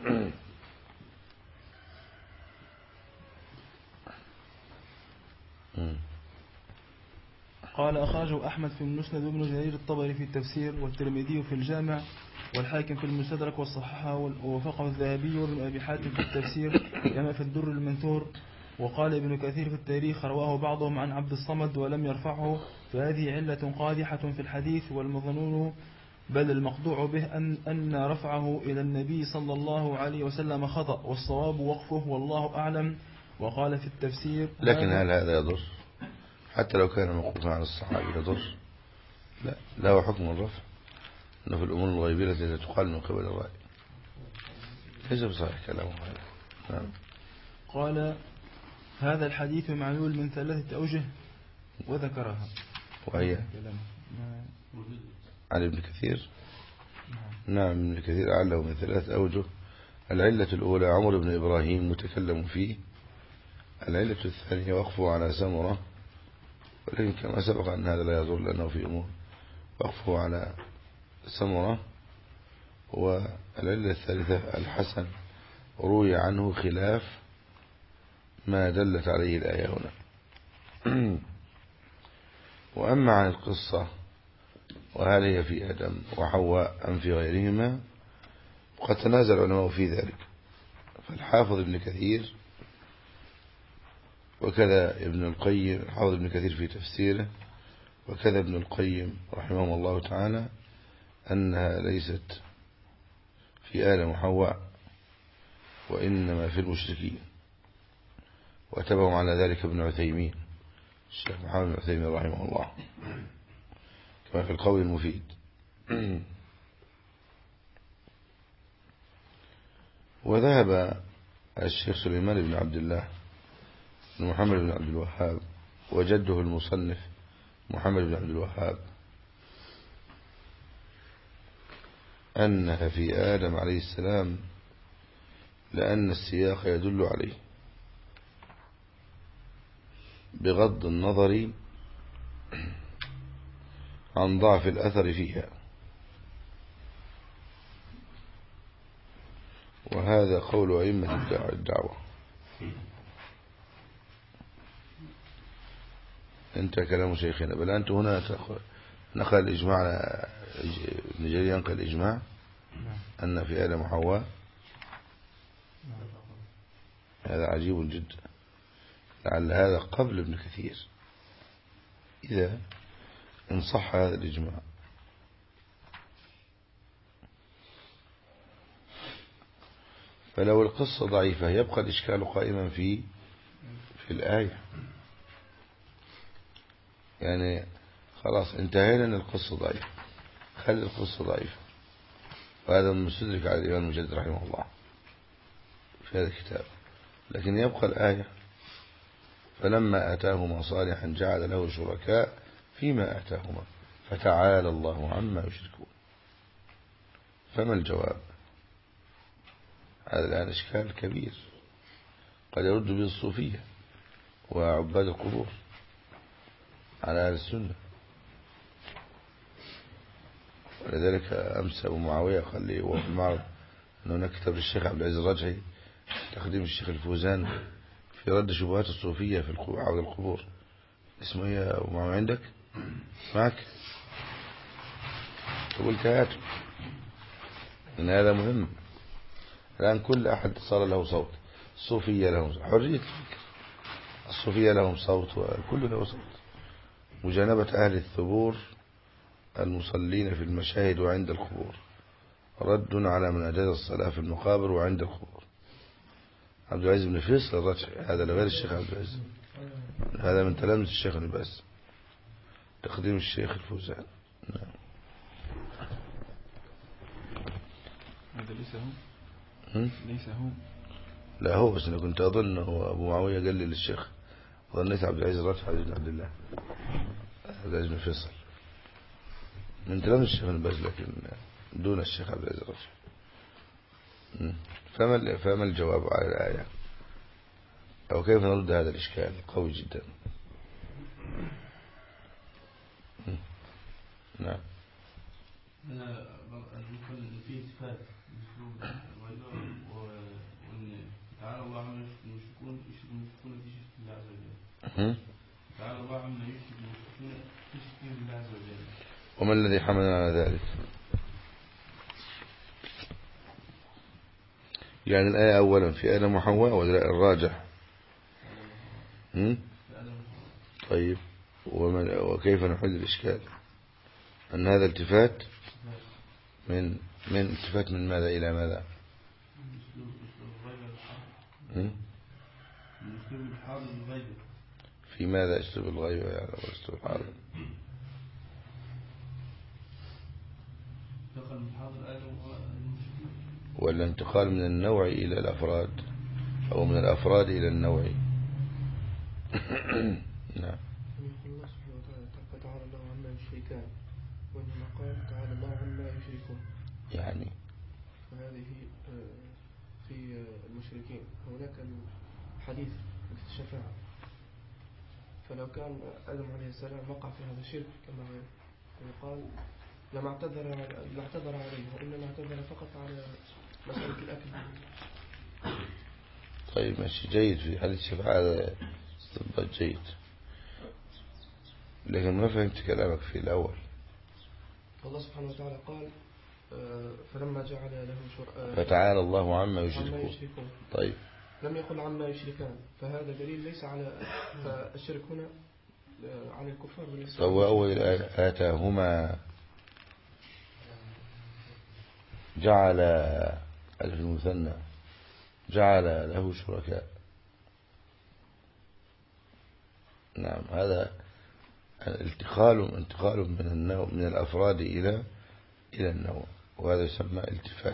قال أخرجه أحمد في المسند وابن جرير الطبري في التفسير والترمذي في الجامع والحاكم في المستدرك والصححة ووافقه الذهبي وابن أبي حاتم في التفسير كما في الدر المنثور. وقال ابن كثير في التاريخ رواه بعضهم عن عبد الصمد ولم يرفعه، فهذه علة قادحة في الحديث، والمظنون بل المقطوع به أن رفعه إلى النبي صلى الله عليه وسلم خطأ، والصواب وقفه والله أعلم. وقال في التفسير لكن هل هذا يضر؟ حتى لو كان موقوفا عن الصحابي يضر؟ لا، له حكم الرفع، أنه في الأمور الغيبية التي تقال من قبل الرأي. ليس بصحيح كلامه هذا. نعم. قال هذا الحديث معلول من 3 أوجه وذكرها، وهي عن ابن كثير. نعم ابن كثير أعله من 3 أوجه. العلة الأولى عمر بن إبراهيم متكلم فيه. العلة الثانية وقفه على سمرة، ولكن كما سبق أن هذا لا يضر لأنه في أمور وقفه على سمرة. والعلة الثالثة الحسن روي عنه خلاف ما دلت عليه الآية هنا. وأما عن القصة وهل هي في آدم وحواء أم في غيرهما وقد تنازل العلماء في ذلك، فالحافظ ابن كثير وكذا ابن القيم، الحافظ ابن كثير في تفسيره وكذا ابن القيم رحمه الله تعالى أنها ليست في آدم وحواء وإنما في المشركين، وتبعهم على ذلك ابن عثيمين الشيخ محمد بن عثيمين رحمه الله كما في القول المفيد. وذهب الشيخ سليمان بن عبد الله بن محمد بن عبد الوهاب وجده المصنف محمد بن عبد الوهاب أنها في آدم عليه السلام، لأن السياق يدل عليه بغض النظر عن ضعف الأثر فيها، وهذا قول أئمة الدعوة. انت كلام شيخنا، بل أنت هنا نقل الإجماع، ابن جرير ينقل الإجماع أن في آدم وحواء. هذا عجيب جدا، لعل هذا قبل ابن كثير إذا إن صح هذا الإجماع. فلو القصة ضعيفة يبقى الإشكال قائما في الآية، يعني خلاص انتهينا أن القصة ضعيفة، خلي القصة ضعيفة، وهذا مستدرك على الإمام المجدد رحمه الله في هذا الكتاب، لكن يبقى الآية فلما آتاهما صالحا جعل له شركاء فيما آتاهما فتعالى الله عما يشركون. فما الجواب؟ هذا الآن إشكال كبير قد يرد به الصوفية وعباد القبور على أهل السنة. ولذلك أمس أبو معاوية قال لي وهو في المعرض أنه هناك كتاب للشيخ عبد العزيز الرجحي تقديم الشيخ الفوزان في رد شبهات الصوفية في عبد القبور. اسمه ايه يا أبو معاوية عندك؟ معك؟ تقول هاته، إن هذا مهم. الآن كل أحد صار له صوت، الصوفية لهم حرية الفكر، الصوفية لهم صوت وكل له صوت. مجانبة أهل الثبور المصلين في المشاهد وعند القبور رد على من أجاز الصلاة في المقابر وعند القبور. عبد العزيز بن فيصل الرجحي، هذا لغير الشيخ عبد العزيز، هذا من تلامذة الشيخ ابن باز، تقديم الشيخ الفوزان. نعم. هذا ليس هو لا هو، بس أنا كنت أظن هو أبو معاوية قال لي للشيخ، ظنيت عبد العزيز الرجحي بن عبد الله، عبد العزيز بن فيصل من تلامذة الشيخ ابن باز لكن دون الشيخ عبد العزيز الرجحي. فما الجواب على الآية، أو كيف نرد هذا الإشكال؟ قوي جدا. نعم. في صفات وأن تعالى الله عما يشركون في شرك الله عز وجل. تعالى الله عما يشركون في شرك الله عز وجل. وما الذي حملنا على ذلك؟ يعني الآية أولا في آدم وحواء ولا الراجح؟ طيب وكيف نحل الإشكال؟ أن هذا التفات من التفات من ماذا إلى ماذا؟ في ماذا أسلوب الغيب يعني أسلوب الحاضر؟ ولا انتقال من النوع إلى الأفراد أو من الأفراد إلى النوع؟ نعم. الله سبحانه وتعالى فتعالى الله عما يشركان، وإنما قال تعالى الله عما يشركون، يعني فهذه في المشركين. هناك الحديث في الشفاعة، فلو كان آدم عليه السلام وقع في هذا الشرك كما ويقال لما اعتذر عليه وإنما اعتذر فقط على مسألة الأكل. طيب ماشي، جيد. في حديث الشفاعة هذا استنباط جيد، لكن ما فهمت كلامك في الأول. الله سبحانه وتعالى قال فلما جعل له فتعالى الله عما يشركون. طيب لم يقل عما يشركان، فهذا دليل ليس على الشرك هنا على الكفار. فهو أول آتاهما جعل ألف المثنى جعل له شركاء. نعم، هذا انتقال من الأفراد إلى النوع، وهذا يسمى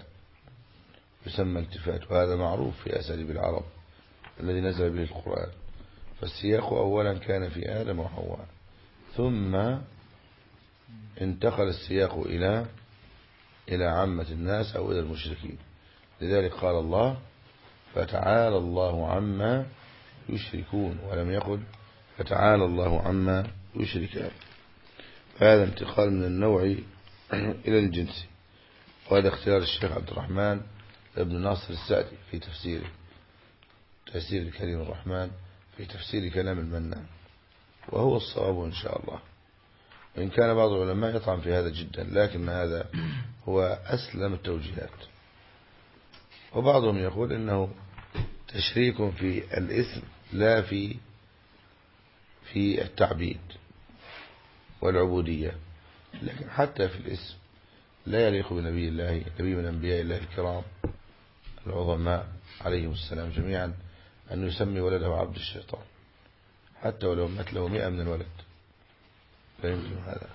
التفات، وهذا معروف في أساليب العرب الذي نزل به القرآن. فالسياق أولا كان في آدم وحواء، ثم انتقل السياق إلى عامة الناس أو إلى المشركين. لذلك قال الله فتعالى الله عما يشركون، ولم يقل فتعالى الله عما يشركان. فهذا انتقال من النوع إلى الجنس، وهذا اختيار الشيخ عبد الرحمن ابن ناصر السعدي في تفسير كريم الرحمن في تفسير كلام المنان، وهو الصواب إن شاء الله، وإن كان بعض العلماء يطعن في هذا جدا، لكن هذا هو أسلم التوجيهات. وبعضهم يقول إنه تشريك في الاسم لا في التعبيد والعبودية، لكن حتى في الاسم لا يليق بنبي من أنبياء الله الكرام العظماء عليهم السلام جميعا أن يسمي ولده عبد الشيطان، حتى ولو مات له 100 من الولد، فيمكن هذا.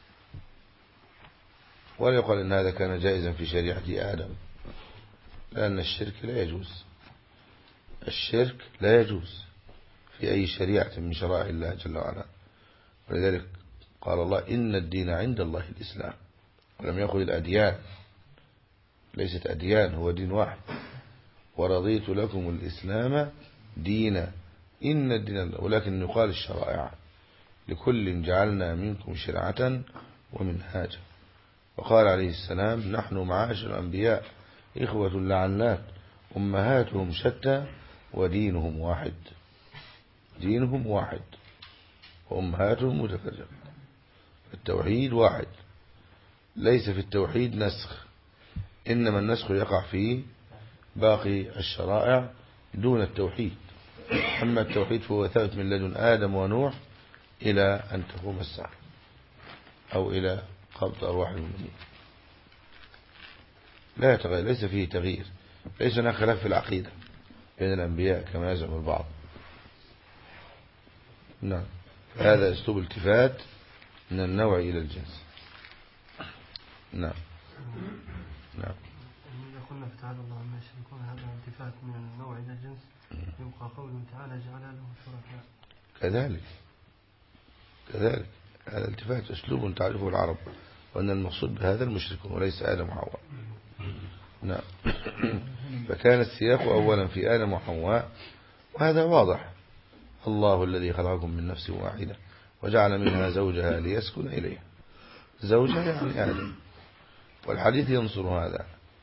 ولا يقال إن هذا كان جائزا في شريعة آدم، لأن الشرك لا يجوز في أي شريعة من شرائع الله جل وعلا. ولذلك قال الله إن الدين عند الله الإسلام، ولم يقل الأديان، ليست أديان، هو دين واحد. ورضيت لكم الإسلام دينا، إن الدين، ولكن يقال الشرائع، لكل جعلنا منكم شرعة ومنهاجا. وقال عليه السلام نحن معاشر الأنبياء إخوة لعنات أمهاتهم شتى ودينهم واحد، وأمهاتهم متفرقة. التوحيد واحد، ليس في التوحيد نسخ، إنما النسخ يقع في باقي الشرائع دون التوحيد. أما التوحيد فهو ثابت من لدن آدم ونوح إلى أن تقوم الساعة أو إلى قبض أرواح المؤمنين، لا يتغير، ليس فيه تغيير، ليس هناك خلاف في العقيدة بين الأنبياء كما يزعم البعض. نعم، هذا أسلوب التفات من النوع إلى الجنس. نعم. إذا قلنا فتعالى الله عما يشركون، هذا التفات من النوع إلى الجنس، يبقى قوله تعالى جعل له شركاء. كذلك هذا التفات أسلوب تعرفه العرب، وأن المقصود بهذا المشركون وليس آدم وحواء. نعم. فكان السياق أولا في آدم وحواء، وهذا واضح. الله الذي خلقكم من نفس واحدة وجعل منها زوجها ليسكن إليها، زوجها يعني آدم، والحديث ينصر هذا،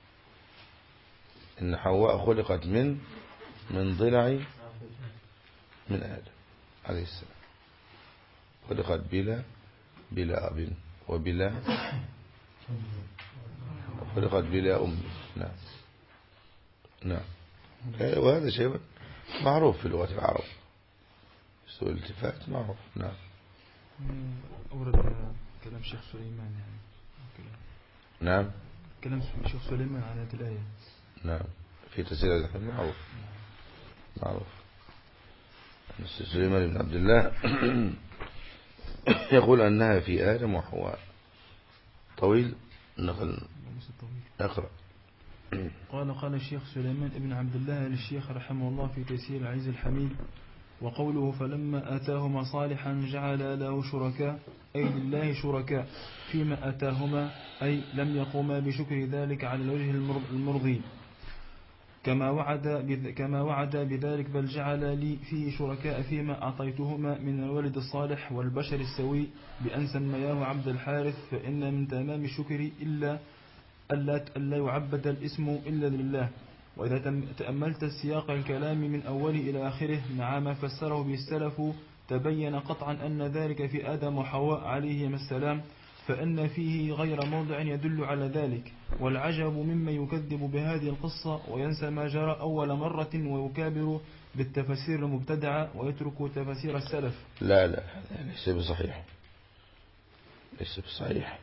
إن حواء خلقت من ضلع من آدم عليه السلام، خلقت بلا أب خلقت بلا أم. نعم. وهذا شيء معروف في لغة العرب، سوء الالتفات معروف. نعم. أورد كلام الشيخ سليمان نعم، كلام الشيخ سليمان على هذه الآية. نعم، في تفسير هذا معروف. سليمان بن عبد الله يقول أنها في آدم وحواء. طويل، نقرأ. قال الشيخ سليمان بن عبد الله للشيخ رحمه الله في تيسير العزيز الحميد: وقوله فلما آتاهما صالحا جعل له شركاء، أي لله شركاء فيما آتاهما، أي لم يقوما بشكر ذلك على الوجه المرضي، كما وعد بذلك، بل جعل لي فيه شركاء فيما أعطيتهما من الولد الصالح والبشر السوي بأن سمياه عبد الحارث. فإن من تمام الشكر إلا ألا يعبد الاسم إلا لله. وإذا تأملت سياق الكلام من أوله إلى آخره مع ما فسره به السلف، تبين قطعا أن ذلك في آدم وحواء عليهما السلام، فإن فيه غير موضع يدل على ذلك. والعجب ممن يكذب بهذه القصة وينسى ما جرى أول مرة ويكابر بالتفاسير المبتدعة ويترك تفاسير السلف. لا هذا ليس بصحيح، ليس بصحيح.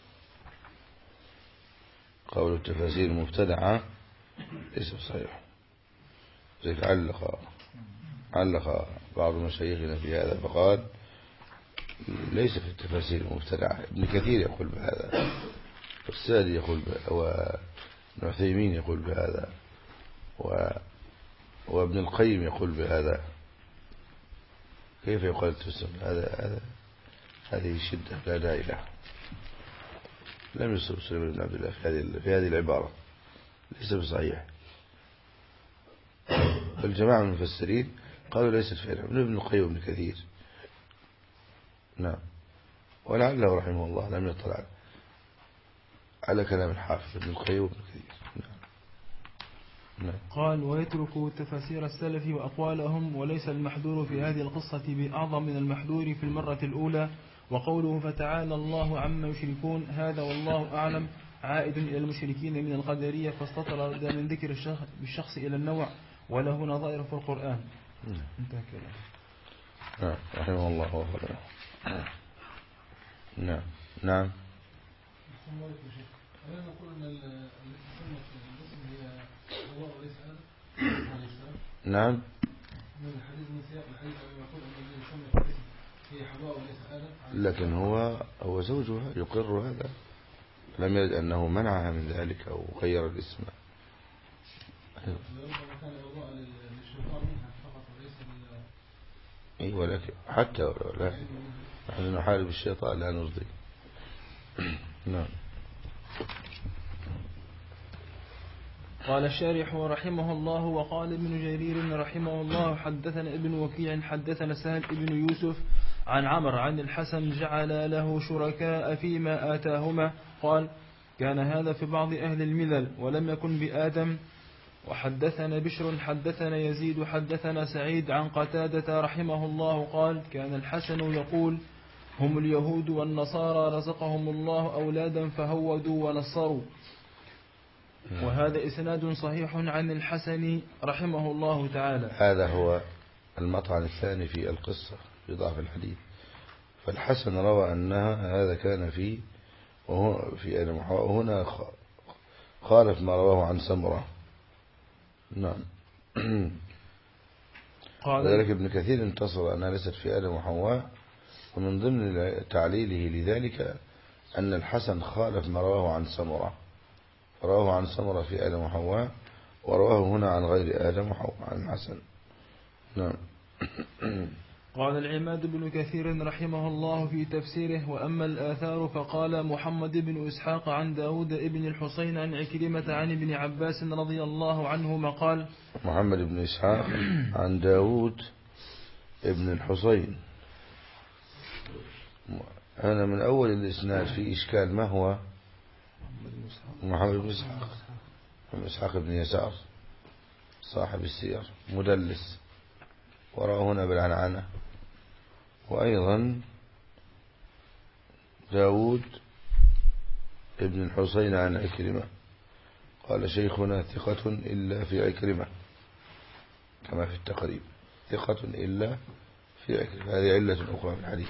قول التفاسير المبتدعة ليس بصحيح. ذلك علق بعض مشايخنا في هذا فقال ليس في التفاسير المبتدعة. ابن كثير يقول بهذا، والسادي يقول وابن عثيمين يقول بهذا، وابن القيم يقول بهذا. كيف يقال التفسير؟ هذه شدة لا داعي لها. لم يصب سليمان بن عبد الله في هذه العبارة، ليس بصحيح. الجماعة من المفسرين قالوا ليست فعلا من ابن القيم وابن كثير. نعم. ولعله رحمه الله لم يطلع على كلام الحافظ ابن القيم وابن كثير. نعم. قال ويترك تفاسير السلف وأقوالهم، وليس المحذور في هذه القصة بأعظم من المحذور في المرة الأولى. وقوله فتعالى الله عما يشركون هذا والله أعلم عائد إلى المشركين من القدرية، فاستطرد من ذكر بالشخص إلى النوع، وله نظائر في القرآن. انتهى كلام. رحمه الله وفقه. نعم. نعم. ألا نقول أن التي سمت الاسم هي حواء وليس آدم عليه السلام؟ نعم. من الحديث من سياق الحديث يقول أن الذي سمت الاسم هي حواء وليس آدم، لكن هو زوجها يقر هذا، لم يرد أنه منعها من ذلك أو غير الاسم. ربما كان إرضاء للشيطان منها فقط وليس ولكن حتى لا، نحن نحارب الشيطان لا نرضي. نعم. قال الشارح رحمه الله وقال ابن جرير رحمه الله حدثنا ابن وكيع حدثنا سهل ابن يوسف عن عمرو عن الحسن جعل له شركاء فيما آتاهما. قال كان هذا في بعض أهل الملل ولم يكن بآدم. وحدثنا بشر حدثنا يزيد حدثنا سعيد عن قتادة رحمه الله قال كان الحسن يقول هم اليهود والنصارى رزقهم الله أولادا فهودوا ونصروا. وهذا إسناد صحيح عن الحسن رحمه الله تعالى. هذا هو المطعن الثاني في القصة في ضعف الحديث. فالحسن روى أنها هذا كان في وهنا خالف ما رواه عن سمرة. نعم. وذلك ابن كثير انتصر أنها ليست في آدم وحواء، ومن ضمن تعليله لذلك أن الحسن خالف ما رواه عن سمرة، رواه عن سمرة في آدم وحواء، ورواه هنا عن غير آدم وحواء عن الحسن. نعم. قال العماد بن كثير رحمه الله في تفسيره وأما الآثار فقال محمد بن إسحاق عن داود ابن الحسين عن عكرمة عن ابن عباس رضي الله عنهما قال محمد بن إسحاق عن داود ابن الحسين. أنا من أول الإسناد في إشكال، ما هو محمد بن إسحاق؟ محمد إسحاق بن يسار صاحب السير مدلس، وراه هنا بالعنعنة. وأيضا داود ابن الحسين عن عكرمة قال شيخنا ثقة إلا في عكرمة، كما في التقريب ثقة إلا في عكرمة. هذه علة أخرى في الحديث.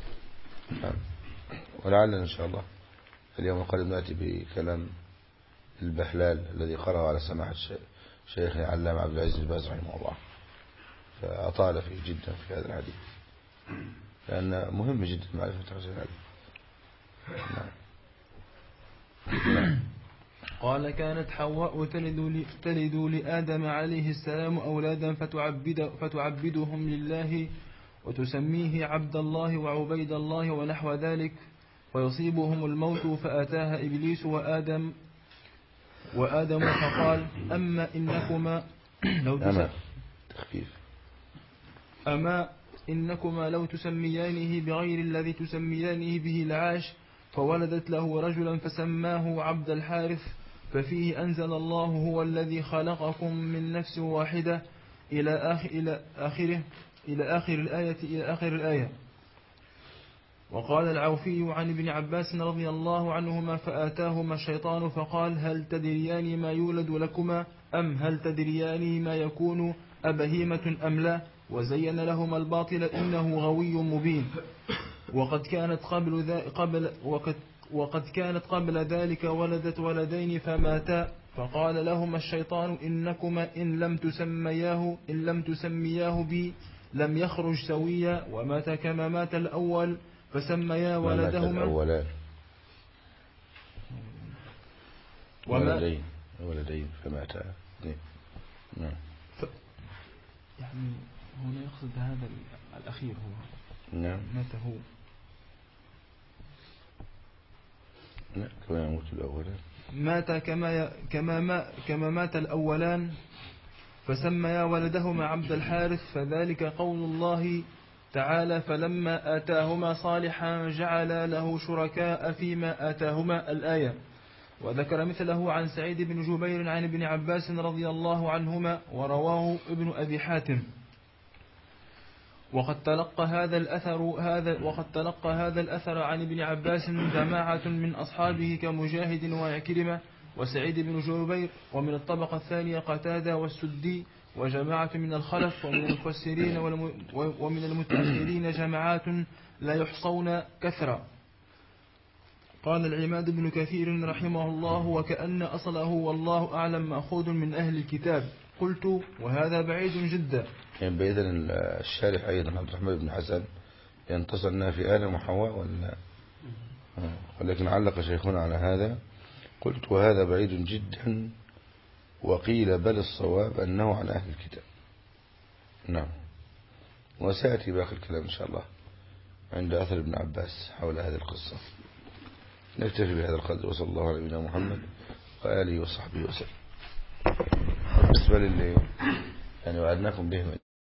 ولعلنا إن شاء الله اليوم القادم نأتي بكلام البهلال الذي قرأه على سماحة شيخنا علامة عبد العزيز الباز رحمه الله، فأطال فيه جدا في هذا الحديث، لأن مهم جدا معرفة هذا الحديث. قال كانت حواء تلد لآدم عليه السلام أولادا فتعبدهم لله وتسميه عبد الله وعبيد الله ونحو ذلك، فيصيبهم الموت فأتاها إبليس وآدم وآدم فقال أما إنكما لو تسميانه بغير الذي تسميانه به العاش، فولدت له رجلا فسماه عبد الحارث، ففيه أنزل الله هو الذي خلقكم من نفس واحدة إلى آخر الآية. وقال العوفي عن ابن عباس رضي الله عنهما فآتاهما الشيطان فقال هل تدريان ما يولد لكما أم هل تدريان ما يكون أبهيمة أم لا، وزين لهما الباطل إنه غوي مبين. وقد كانت قبل ذلك ولدت ولدين فماتا، فقال لهما الشيطان إنكما إن لم تسمياه بي لم يخرج سويا، ومات كما مات الأول، فسميا ولدهما ولدين فماتا. نعم. يعني هنا يقصد هذا الأخير هو. نعم. مات هو. نعم. كما يموت الأولان. مات كما مات الأولان، فسميا ولدهما عبد الحارث، فذلك قول الله تعالى فلما آتاهما صالحا جعل له شركاء فيما آتاهما الآية. وذكر مثله عن سعيد بن جبير عن ابن عباس رضي الله عنهما، ورواه ابن أبي حاتم. وقد تلقى هذا الأثر عن ابن عباس جماعة من أصحابه كمجاهد وعكرمة وسعيد بن جبير، ومن الطبقة الثانية قتادة والسدي وجماعة من الخلف، ومن المفسرين ومن المتأخرين جماعات لا يحصون كثرة. قال العماد بن كثير رحمه الله وكأن أصله والله أعلم مأخوذ من أهل الكتاب. قلت وهذا بعيد جدا. يعني بإذن الشارح أيضا عبد الرحمن بن حسن ينتصرنا في آدم وحواء ولكن علق شيخنا على هذا. قلت وهذا بعيد جدا، وقيل بل الصواب أنه عن أهل الكتاب. نعم. وسيأتي باقي الكلام إن شاء الله عند أثر ابن عباس حول هذه القصة. نكتفي بهذا القدر، وصلى الله على نبينا محمد وآله وصحبه وسلم. بالنسبة للي يعني وعدناكم به